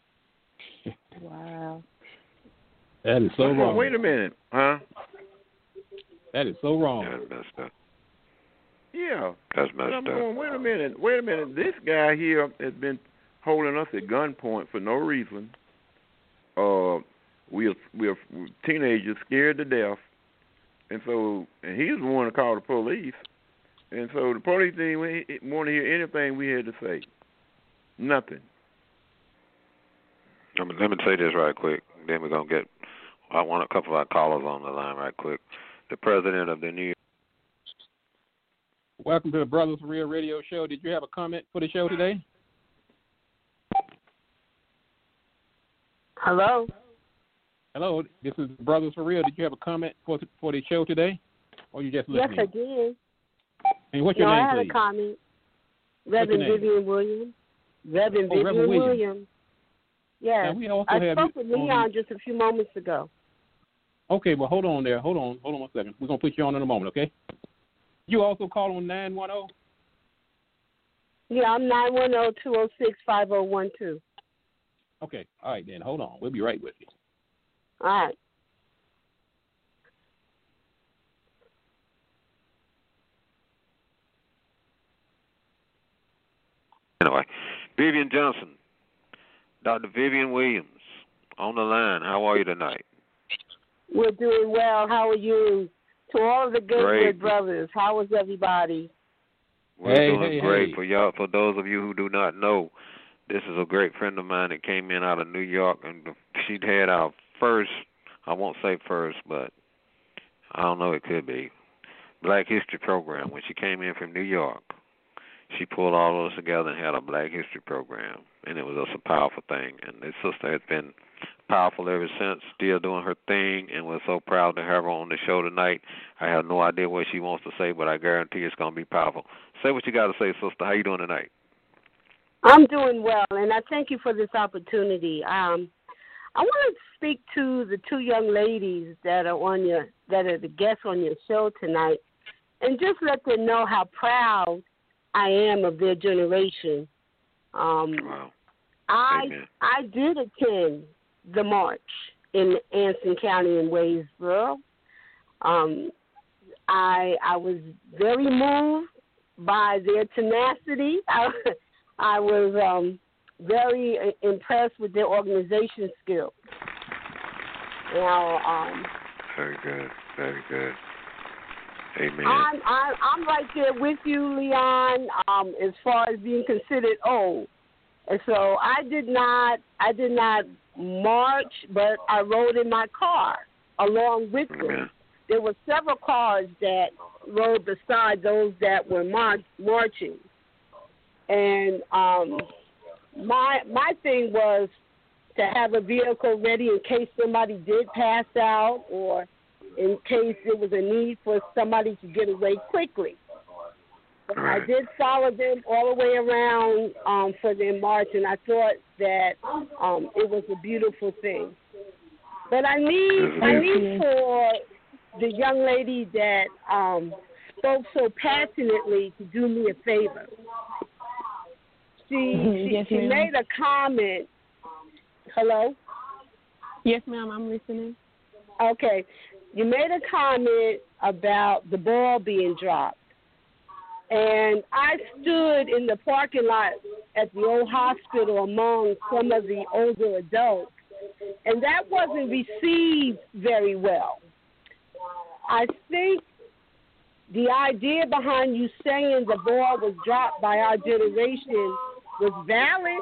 Wow. That is so wrong. Wait a minute, huh? That is so wrong. That's messed up. Yeah. That's But messed I'm up. going, wait a minute, wait a minute. This guy here has been holding us at gunpoint for no reason. Uh, we are we are teenagers scared to death, and so and he's the one to call the police, and so the police didn't want to hear anything we had to say. Nothing. I mean, let me say this right quick. Then we're gonna get. I want a couple of our callers on the line right quick. The president of the New York. Welcome to the Brothers for Real Radio Show. Did you have a comment for the show today? Hello. Hello, this is Brothers for Real. Did you have a comment for for the show today, or you just Yes, listening? I did. And what's your no, name, I had please? a comment. your Reverend name? Vivian Williams. Reverend Oh, Vivian Reverend Williams. Williams. Yes. Now, we also I have spoke you with on- Leon just a few moments ago. Okay, well, hold on there. Hold on. Hold on one second. We're going to put you on in a moment, okay? You also call on nine one zero? Yeah, I'm nine one zero, two zero six, five zero one two. Okay. All right, then. Hold on. We'll be right with you. All right. Anyway, Vivian Johnson, Doctor Vivian Williams, on the line. How are you tonight? We're doing well. How are you? To all of the Gatewood Great. brothers, how is everybody? We're Hey, doing hey, great. hey. For y'all, for those of you who do not know, this is a great friend of mine that came in out of New York, and she'd had our first, I won't say first, but I don't know, it could be, Black History program. When she came in from New York, she pulled all of us together and had a Black History program, and it was just a powerful thing. And this sister has been powerful ever since, still doing her thing, and we're so proud to have her on the show tonight. I have no idea what she wants to say, but I guarantee it's going to be powerful. Say what you got to say, sister. How you doing tonight? I'm doing well, and I thank you for this opportunity. Um, I want to speak to the two young ladies that are on your that are the guests on your show tonight, and just let them know how proud I am of their generation. Um, Wow. I Amen. I did attend the march in Anson County in Waysboro. Um, I I was very moved by their tenacity. I, I was um, very impressed with their organization skills. Now, um, Very good. Very good. Amen. I'm, I'm I'm right there with you, Leon. Um, as far as being considered old, And so I did not, I did not march, but I rode in my car along with them. Yeah. There were several cars that rode beside those that were mar- marching. And um, my my thing was to have a vehicle ready in case somebody did pass out or in case there was a need for somebody to get away quickly. But Right. I did follow them all the way around um, for their march, and I thought that um, it was a beautiful thing. But I need I need for the young lady that um, spoke so passionately to do me a favor. She Mhm. she, Yes, she ma'am. made a comment. Hello? Yes, ma'am, I'm listening. Okay. You made a comment about the ball being dropped. And I stood in the parking lot at the old hospital among some of the older adults, and that wasn't received very well. I think the idea behind you saying the ball was dropped by our generation was valid,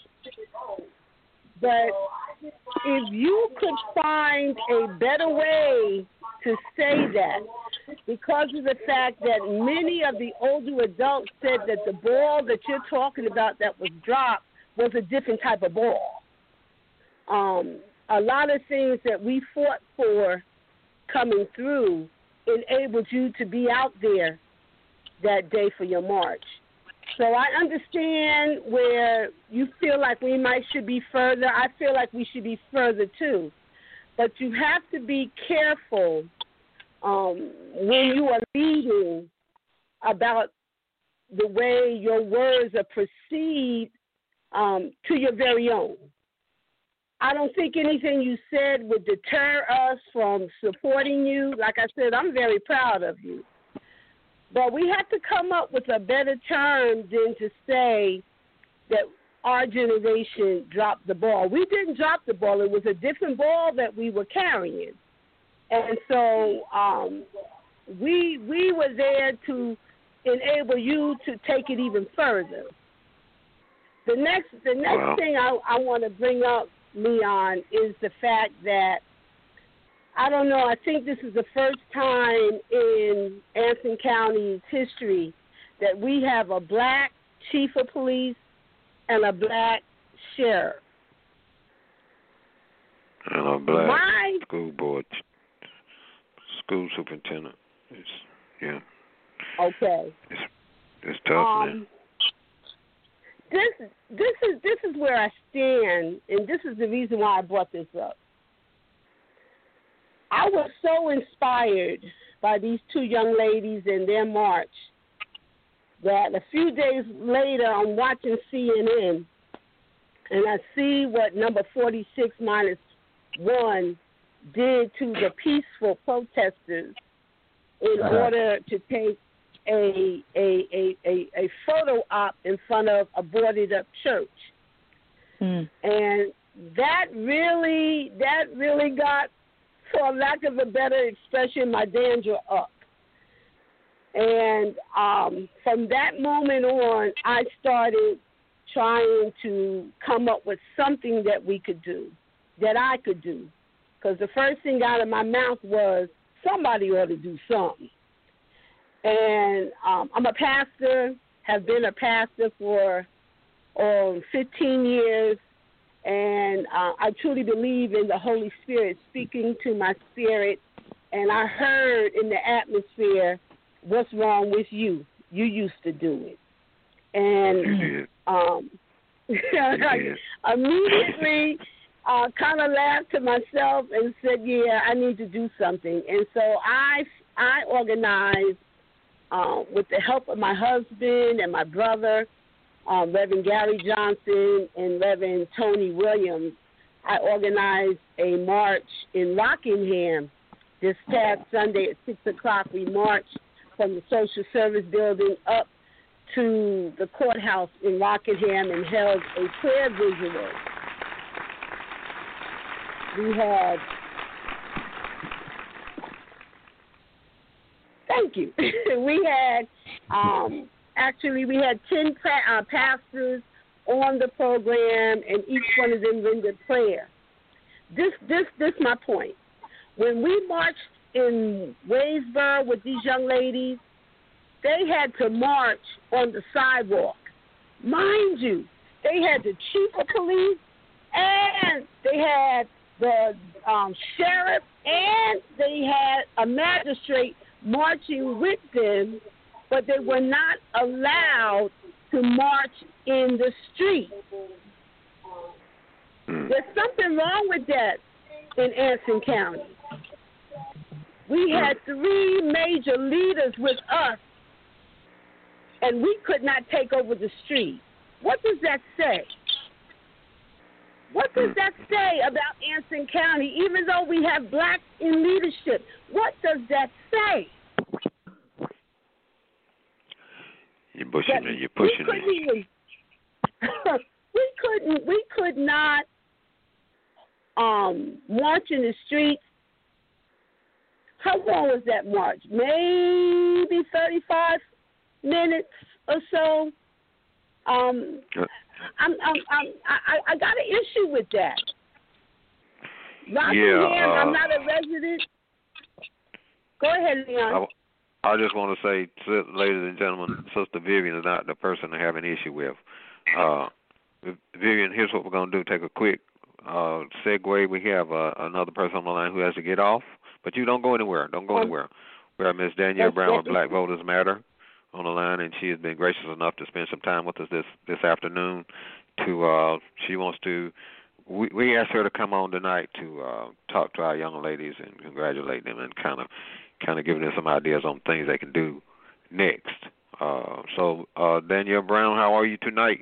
but if you could find a better way to say that, because of the fact that many of the older adults said that the ball that you're talking about that was dropped was a different type of ball. Um, a lot of things that we fought for coming through enabled you to be out there that day for your march. So I understand where you feel like we might should be further. I feel like we should be further too. But you have to be careful um, when you are leading about the way your words are perceived um, to your very own. I don't think anything you said would deter us from supporting you. Like I said, I'm very proud of you. But we have to come up with a better term than to say that our generation dropped the ball. We didn't drop the ball. It was a different ball that we were carrying. And so um, we we were there to enable you to take it even further. The next the next Wow. thing I, I want to bring up, Leon, is the fact that, I don't know, I think this is the first time in Anson County's history that we have a black chief of police and a black sheriff. And a black My, school board, school superintendent. It's, yeah, okay. it's it's tough, man. Um, this this is this is where I stand, and this is the reason why I brought this up. I was so inspired by these two young ladies and their march that a few days later I'm watching C N N and I see what number forty-six minus one did to the peaceful protesters in Uh-huh. order to take a a, a, a a photo op in front of a boarded up church. Mm. And that really that really got, for lack of a better expression, my danger up. And um, from that moment on, I started trying to come up with something that we could do, that I could do. Because the first thing out of my mouth was, somebody ought to do something. And um, I'm a pastor, have been a pastor for um, fifteen years, and uh, I truly believe in the Holy Spirit speaking to my spirit. And I heard in the atmosphere, what's wrong with you? You used to do it. And um, I immediately uh, kind of laughed to myself and said, yeah, I need to do something. And so I, I organized, uh, with the help of my husband and my brother, um, Reverend Gary Johnson and Reverend Tony Williams, I organized a march in Rockingham this past Sunday at six o'clock. We marched from the Social Service Building up to the courthouse in Rockingham and held a prayer vigil. We had, thank you, we had, um, actually we had ten pa- uh, pastors, on the program, and each one of them rendered prayer. This, this, this, my point. When we marched in Waynesboro with these young ladies, they had to march on the sidewalk. Mind you, they had the chief of police, and they had the um, sheriff, and they had a magistrate marching with them, but they were not allowed to march in the street. There's something wrong with that in Anson County. We had three major leaders with us, and we could not take over the street. What does that say? What does that say about Anson County, even though we have blacks in leadership? What does that say? You're pushing that it. You're pushing we it. Even, we couldn't. We could not um, march in the streets. How long was that march? Maybe thirty-five minutes or so. Um, I'm, I'm, I'm, I, I got an issue with that. Rockingham, yeah, uh, I'm not a resident. Go ahead, Leon. I, I just want to say, ladies and gentlemen, Sister Vivian is not the person to have an issue with. Uh, Vivian, here's what we're going to do. Take a quick uh, segue. We have uh, another person on the line who has to get off, but you don't go anywhere. Don't go anywhere. We have Miss Danielle Brown with Black Voters Matter on the line, and she has been gracious enough to spend some time with us this, this afternoon. To uh, she wants to. We, we asked her to come on tonight to uh, talk to our young ladies and congratulate them, and kind of, kind of giving them some ideas on things they can do next. Uh, so, uh, Danielle Brown, how are you tonight?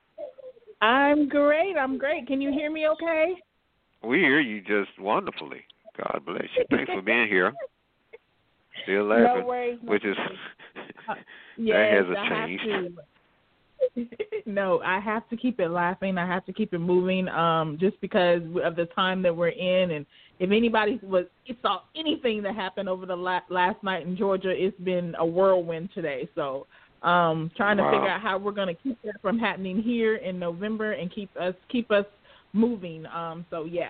I'm great. I'm great. Can you hear me? Okay. We hear you just wonderfully. God bless you. Thanks for being here. Still laughing, no worries, no which is uh, that yes, hasn't I changed. Have to. No, I have to keep it laughing. I have to keep it moving, um, just because of the time that we're in. And if anybody was saw anything that happened over the la- last night in Georgia, it's been a whirlwind today. So, um, trying to wow. figure out how we're going to keep that from happening here in November and keep us keep us moving. Um, so yeah.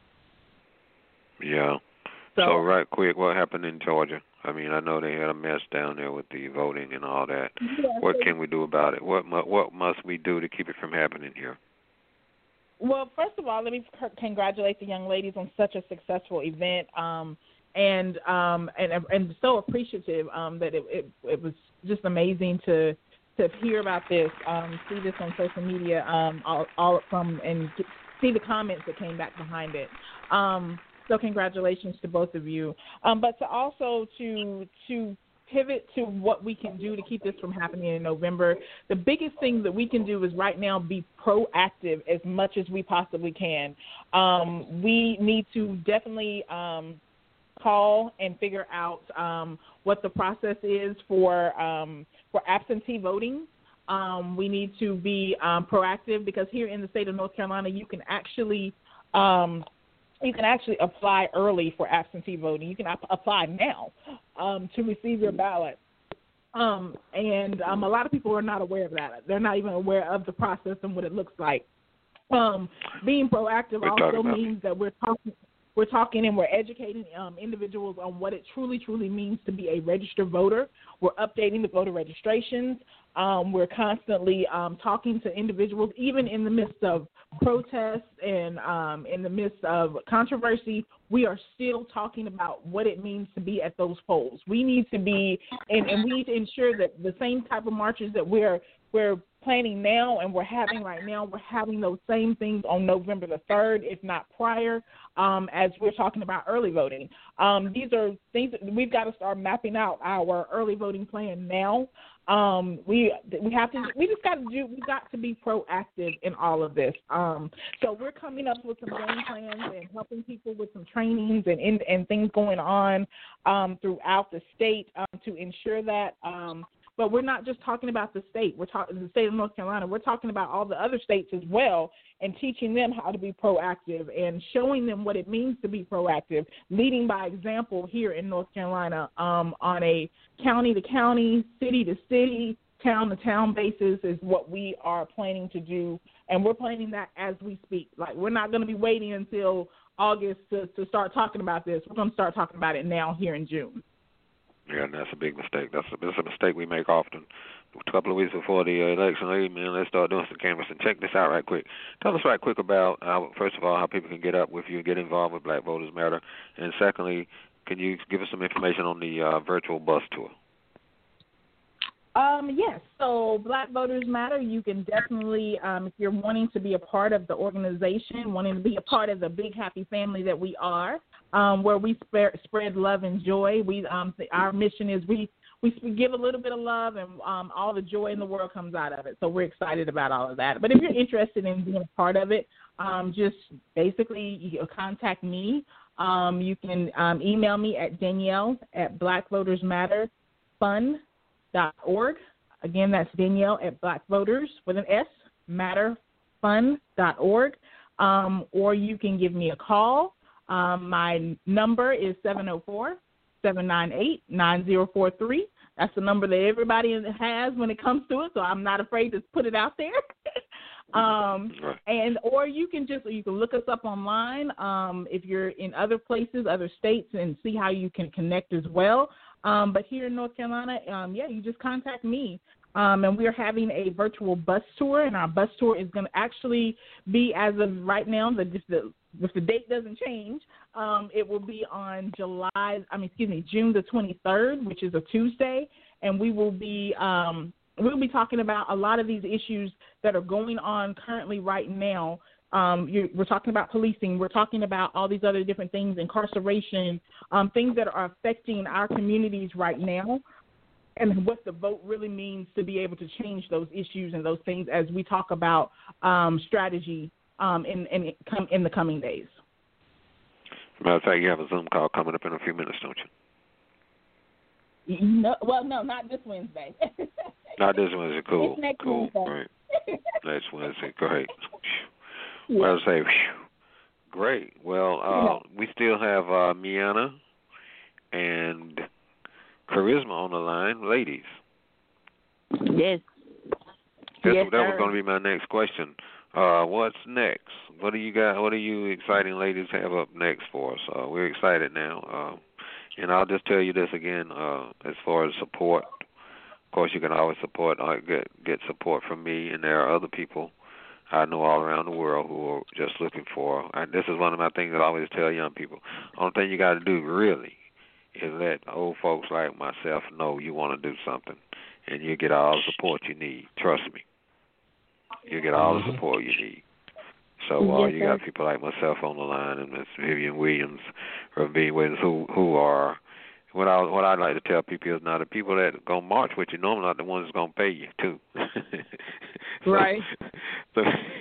Yeah. So, so right quick, what happened in Georgia? I mean, I know they had a mess down there with the voting and all that. Yeah, what so, can we do about it? What mu- what must we do to keep it from happening here? Well, first of all, let me c- congratulate the young ladies on such a successful event, um, and um, and and so appreciative um, that it, it it was just amazing to to hear about this, um, see this on social media, um, all, all from and get, see the comments that came back behind it. Um, So congratulations to both of you. Um, but to also to to pivot to what we can do to keep this from happening in November, the biggest thing that we can do is right now be proactive as much as we possibly can. Um, we need to definitely um, call and figure out um, what the process is for um, for absentee voting. Um, we need to be um, proactive because here in the state of North Carolina, you can actually um, You can actually apply early for absentee voting. You can ap- apply now um, to receive your ballot. Um, and um, a lot of people are not aware of that. They're not even aware of the process and what it looks like. Um, being proactive we're also means that we're talking, we're talking and we're educating um, individuals on what it truly, truly means to be a registered voter. We're updating the voter registrations. Um, we're constantly um, talking to individuals, even in the midst of protests and um, in the midst of controversy. We are still talking about what it means to be at those polls. We need to be, and, and we need to ensure that the same type of marches that we're we're planning now and we're having right now, we're having those same things on November the third, if not prior, um, as we're talking about early voting. Um, these are things that we've got to start mapping out our early voting plan now. Um, we we have to we just got to do we got to be proactive in all of this. Um, so we're coming up with some game plans and helping people with some trainings and and, and things going on um, throughout the state um, to ensure that. Um, But we're not just talking about the state. We're talking the state of North Carolina. We're talking about all the other states as well and teaching them how to be proactive and showing them what it means to be proactive, leading by example here in North Carolina um, on a county to county, city to city, town to town basis is what we are planning to do, and we're planning that as we speak. Like, we're not going to be waiting until August to, to start talking about this. We're going to start talking about it now here in June. Yeah, and that's a big mistake. That's a, that's a mistake we make often. A couple of weeks before the uh, election, hey, man, let's start doing some canvassing. Check this out right quick. Tell us right quick about, uh, first of all, how people can get up with you and get involved with Black Voters Matter. And secondly, can you give us some information on the uh, virtual bus tour? Um, yes. So Black Voters Matter, you can definitely, um, if you're wanting to be a part of the organization, wanting to be a part of the big happy family that we are, um, where we spread, spread love and joy. We, um, our mission is we, we give a little bit of love, and um, all the joy in the world comes out of it. So we're excited about all of that. But if you're interested in being a part of it, um, just basically you contact me. Um, you can um, email me at Danielle at Black Voters Matter Fund. Dot org. Again, that's Danielle at Black Voters with an S, matter fund dot org. Um, or you can give me a call. Um, my number is seven oh four, seven nine eight, nine oh four three. That's the number that everybody has when it comes to it, so I'm not afraid to put it out there. um, and or you can just you can look us up online um, if you're in other places, other states, and see how you can connect as well. Um, but here in North Carolina, um, yeah, you just contact me. Um, and we're having a virtual bus tour, and our bus tour is going to actually be, as of right now, the, the, if the date doesn't change, um, it will be on July, I mean, excuse me, June the twenty-third, which is a Tuesday, and we will be um, we'll be talking about a lot of these issues that are going on currently right now. Um, you're, we're talking about policing. We're talking about all these other different things, incarceration, um, things that are affecting our communities right now, and what the vote really means to be able to change those issues and those things as we talk about um, strategy um, in, in, in the coming days. Matter of fact, you have a Zoom call coming up in a few minutes, don't you? No, well, no, not this Wednesday. Not this Wednesday. Cool. It's next cool. Wednesday. Right. Next Wednesday. Great. Yeah. Well, I say, whew, great. Well, uh, yeah. we still have uh, Miana and Charisma on the line. Ladies. Yes. That's, yes that sir. was going to be my next question. Uh, what's next? What do you got? What do you exciting ladies have up next for us? Uh, we're excited now. Uh, and I'll just tell you this again, uh, as far as support. Of course, you can always support, uh, get, get support from me, and there are other people I know all around the world who are just looking for. And this is one of my things that I always tell young people. Only thing you got to do really is let old folks like myself know you want to do something, and you get all the support you need. Trust me, you get all the support you need. So uh, you got people like myself on the line, and Miss Vivian Williams, Ravine Williams, who who are. What I what I'd like to tell people is now the people that are gonna march with you normally not the ones that's gonna pay you too. so, right. So,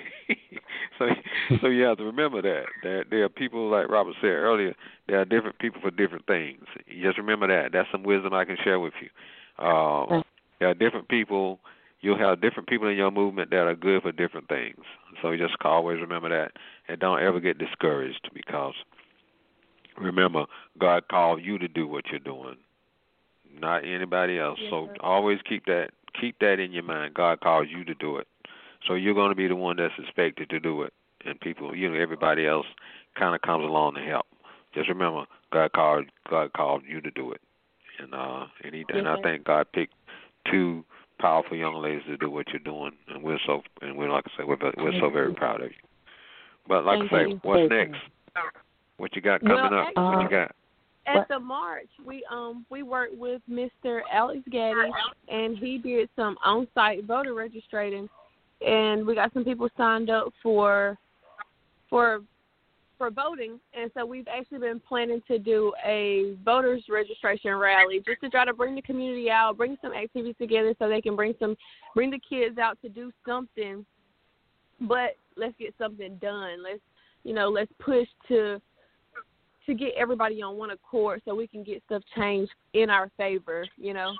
so so you have to remember that that there are people, like Robert said earlier. There are different people for different things. You just remember that. That's some wisdom I can share with you. Uh, there are different people. You'll have different people in your movement that are good for different things. So you just always remember that, and don't ever get discouraged because. Remember, God called you to do what you're doing, not anybody else. Yes, so sir. Always keep that keep that in your mind. God called you to do it, so you're going to be the one that's expected to do it, and people, you know, everybody else kind of comes along to help. Just remember, God called God called you to do it, and uh, and, he, yes, and I think God picked two powerful young ladies to do what you're doing, and we're so and we're like I said, we're we're so very proud of you. But like Thank I say, you. what's next? What you got coming well, up? Actually, what you got? At the march, we um we worked with Mister Alex Gaddy, and he did some on-site voter registration, and we got some people signed up for for for voting, and so we've actually been planning to do a voters registration rally just to try to bring the community out, bring some activities together so they can bring some bring the kids out to do something. But let's get something done. Let's you know let's push to. to get everybody on one accord so we can get stuff changed in our favor, you know.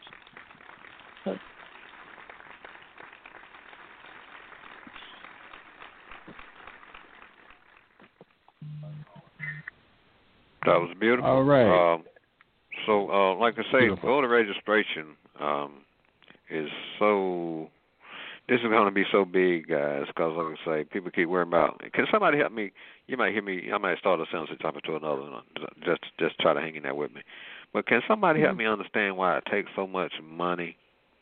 That was beautiful. All right. Um, so, uh, like I say, Beautiful. voter registration um, is so. This is going to be so big, guys, because like I say, people keep worrying about. Can somebody help me? You might hear me. I might start a sentence and jump into another one. Just, just try to hang in there with me. But can somebody help me understand why it takes so much money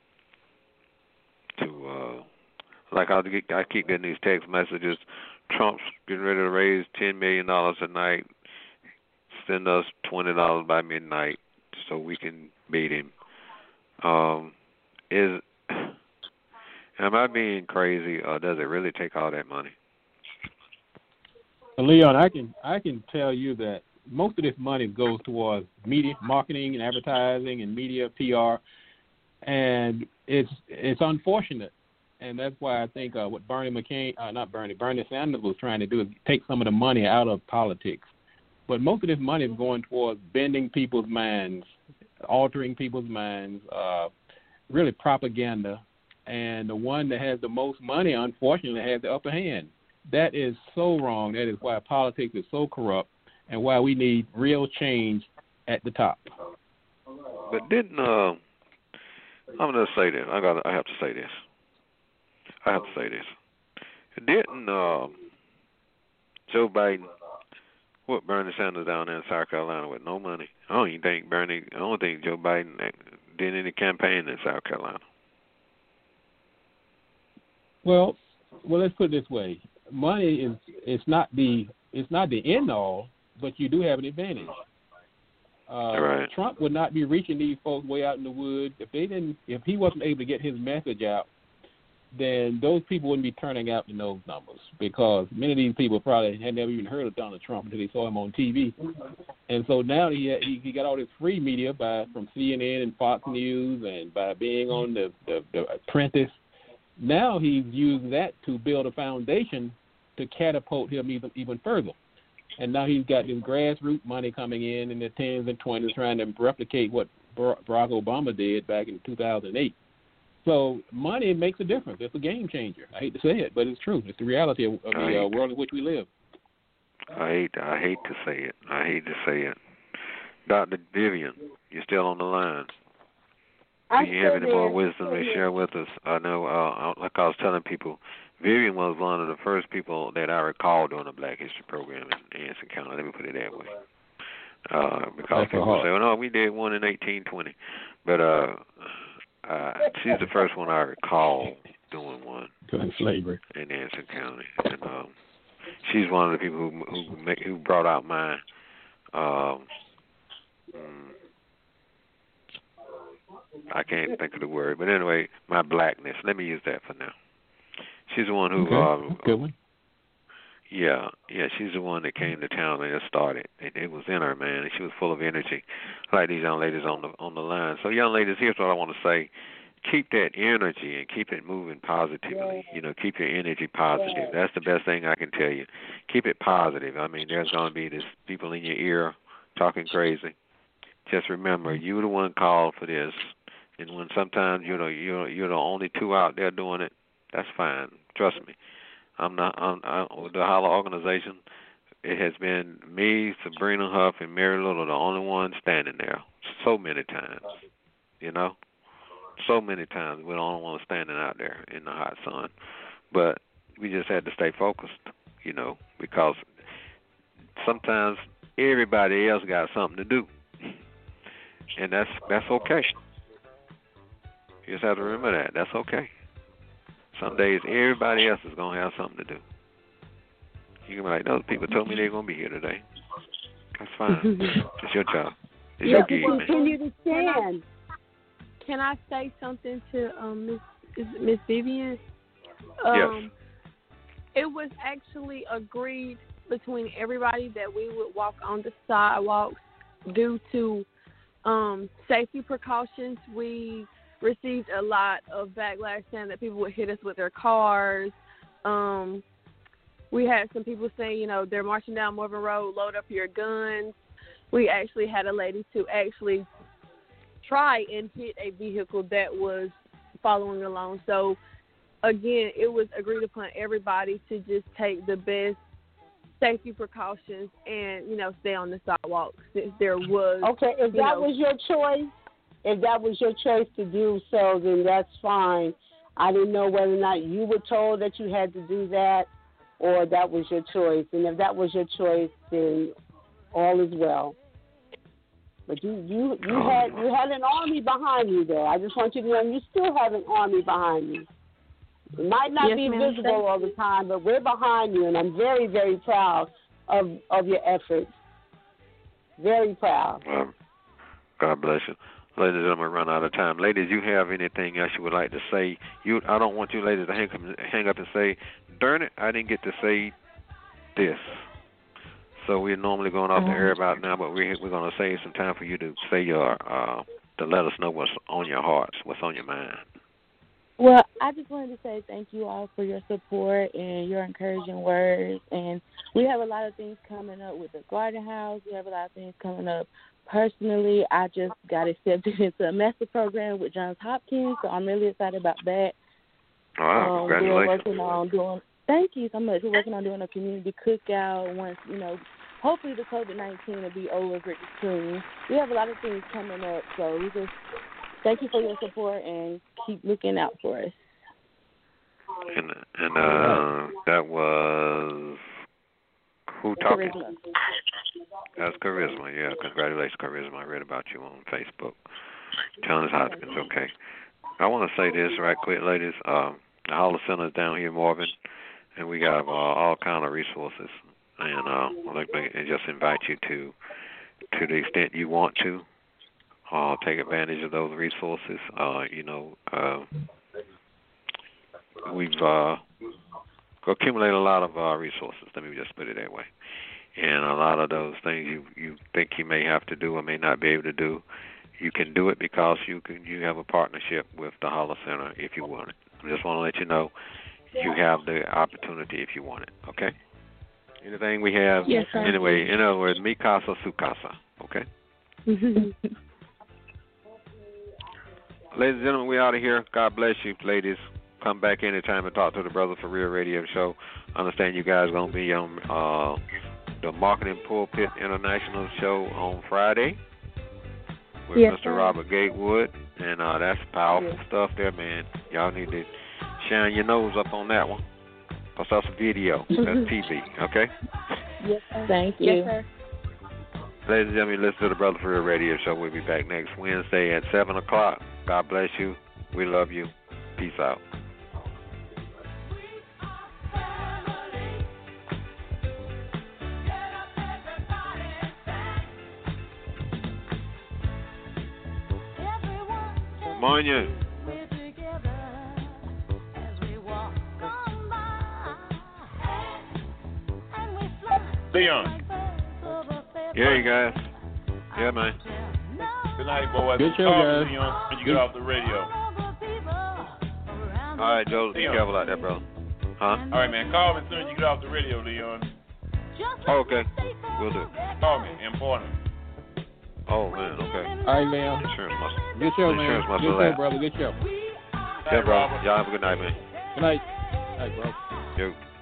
to, uh, like I get, I keep getting these text messages. Trump's getting ready to raise ten million dollars a night. Send us twenty dollars by midnight so we can beat him. Um, is Am I being crazy, or does it really take all that money? Well, Leon, I can I can tell you that most of this money goes towards media, marketing, and advertising, and media, P R, and it's it's unfortunate, and that's why I think uh, what Bernie McCain, uh, not Bernie, Bernie Sanders was trying to do is take some of the money out of politics. But most of this money is going towards bending people's minds, altering people's minds, uh, really propaganda. And the one that has the most money, unfortunately, has the upper hand. That is so wrong. That is why politics is so corrupt, and why we need real change at the top. But didn't uh, I'm going to say this. I got. I have to say this. I have to say this. Didn't uh, Joe Biden put Bernie Sanders down there in South Carolina with no money? I don't even think Bernie. I don't think Joe Biden did any campaign in South Carolina. Well, well, let's put it this way: money is it's not the it's not the end all, but you do have an advantage. Uh, right. Trump would not be reaching these folks way out in the woods if they didn't. If he wasn't able to get his message out, then those people wouldn't be turning out in those numbers, because many of these people probably had never even heard of Donald Trump until they saw him on T V. And so now he had, he, he got all this free media by from C N N and Fox News, and by being on the the, the Apprentice. Now he's used that to build a foundation to catapult him even even further. And now he's got this grassroots money coming in in the tens and twenties, trying to replicate what Barack Obama did back in two thousand eight. So money makes a difference. It's a game changer. I hate to say it, but it's true. It's the reality of, of the uh, world in which we live. I hate I hate to say it. I hate to say it. Doctor Vivian, you're still on the line. Do you have any more wisdom to share with us? I know, uh, like I was telling people, Vivian was one of the first people that I recall doing a Black History program in Anson County. Let me put it that way. Uh, because That's people say, "Oh no, we did one in eighteen twenty," but uh, uh, she's the first one I recall doing one doing slavery in Anson County, and um, she's one of the people who who, make, who brought out my. Um, mm, I can't think of the word, but anyway, my blackness. Let me use that for now. She's the one who, okay. uh, good one. Yeah, yeah, she's the one that came to town and just started. It, it was in her, man, and she was full of energy, like these young ladies on the on the line. So, young ladies, here's what I want to say: keep that energy and keep it moving positively. You know, keep your energy positive. That's the best thing I can tell you. Keep it positive. I mean, there's going to be this people in your ear talking crazy. Just remember, you the one called for this. And when sometimes you know you're you're the only two out there doing it, that's fine. Trust me. I'm not. I'm, I, with the Holler organization, it has been me, Sabrina Huff, and Mary Little, the only one standing there. So many times, you know, so many times we're the only one standing out there in the hot sun. But we just had to stay focused, you know, because sometimes everybody else got something to do, and that's that's okay. You just have to remember that. That's okay. Some days everybody else is going to have something to do. You can be like, those people told me they're going to be here today. That's fine. It's your job. It's yeah, your gig, man. Continue to stand. Can I say something to um, Miss is it Miss Vivian? Um, yes. It was actually agreed between everybody that we would walk on the sidewalks due to um, safety precautions. We received a lot of backlash saying that people would hit us with their cars. Um, we had some people saying, you know, they're marching down Morven Road, load up your guns. We actually had a lady to actually try and hit a vehicle that was following along. So, again, it was agreed upon everybody to just take the best safety precautions and, you know, stay on the sidewalk since there was. Okay, if that know, was your choice, if that was your choice to do so, then that's fine. I didn't know whether or not you were told that you had to do that or that was your choice. And if that was your choice, then all is well. But you, you, you had you had an army behind you, though. I just want you to know you still have an army behind you. It might not yes, be ma'am. visible all the time, but we're behind you, and I'm very, very proud of of your efforts. Very proud. Um, God bless you. Ladies and gentlemen, run out of time. Ladies, you have anything else you would like to say? You, I don't want you ladies to hang up, hang up and say, darn it, I didn't get to say this. So we're normally going off the air about now, but we're, we're going to save some time for you to say your, uh, to let us know what's on your hearts, what's on your mind. Well, I just wanted to say thank you all for your support and your encouraging words. And we have a lot of things coming up with the Garden House. We have a lot of things coming up personally. I just got accepted into a master program with Johns Hopkins, so I'm really excited about that. Wow, um, congratulations. We're working on doing, thank you so much. We're working on doing a community cookout once, you know, hopefully the COVID nineteen will be over pretty soon. We have a lot of things coming up, so we just thank you for your support and keep looking out for us. And and uh, that was who talking? Charisma. That's Charisma. Yeah, congratulations, Charisma. I read about you on Facebook. Johns Hopkins. Okay. I want to say this right quick, ladies. Um, the Holler Center is down here in Marvin, and we got uh, all kind of resources. And uh, I'd like to just invite you to, to the extent you want to, uh, take advantage of those resources. Uh, you know, uh, we've uh, accumulated a lot of uh, resources. Let me just put it that way. And a lot of those things you, you think you may have to do or may not be able to do, you can do it because you can. You have a partnership with the Holler Center if you want it. I just want to let you know you have the opportunity if you want it. Okay. Anything we have, yes, anyway, in other words, mi casa, su casa, okay? Ladies and gentlemen, we out of here. God bless you, ladies. Come back anytime and talk to the Brother for Real Radio Show. I understand you guys are going to be on uh, the Marketing Pulpit International Show on Friday with yes, Mister Sir. Robert Gatewood, and uh, that's powerful yes. stuff there, man. Y'all need to shine your nose up on that one. Because that's video. That's T V, okay? Yes, sir. Thank you. Yes, sir. Ladies and gentlemen, listen to the Brother for Real Radio Show. We'll be back next Wednesday at seven o'clock. God bless you. We love you. Peace out. Morning. Leon. Yeah, you guys. Yeah, man. Good night, boys. Good show, guys. Leon, when you get off the radio. All right, Joe. Be careful out there, brother. Huh? All right, man. Call me as soon as you get off the radio, Leon. Oh, okay. Will do. Call me. Important. Oh, man. Okay. All right, man. Insurance must. Good show, man. Insurance must Good show, brother. Good show. Yeah, brother. Y'all have a good night, man. Good night. Good night, bro. Yo.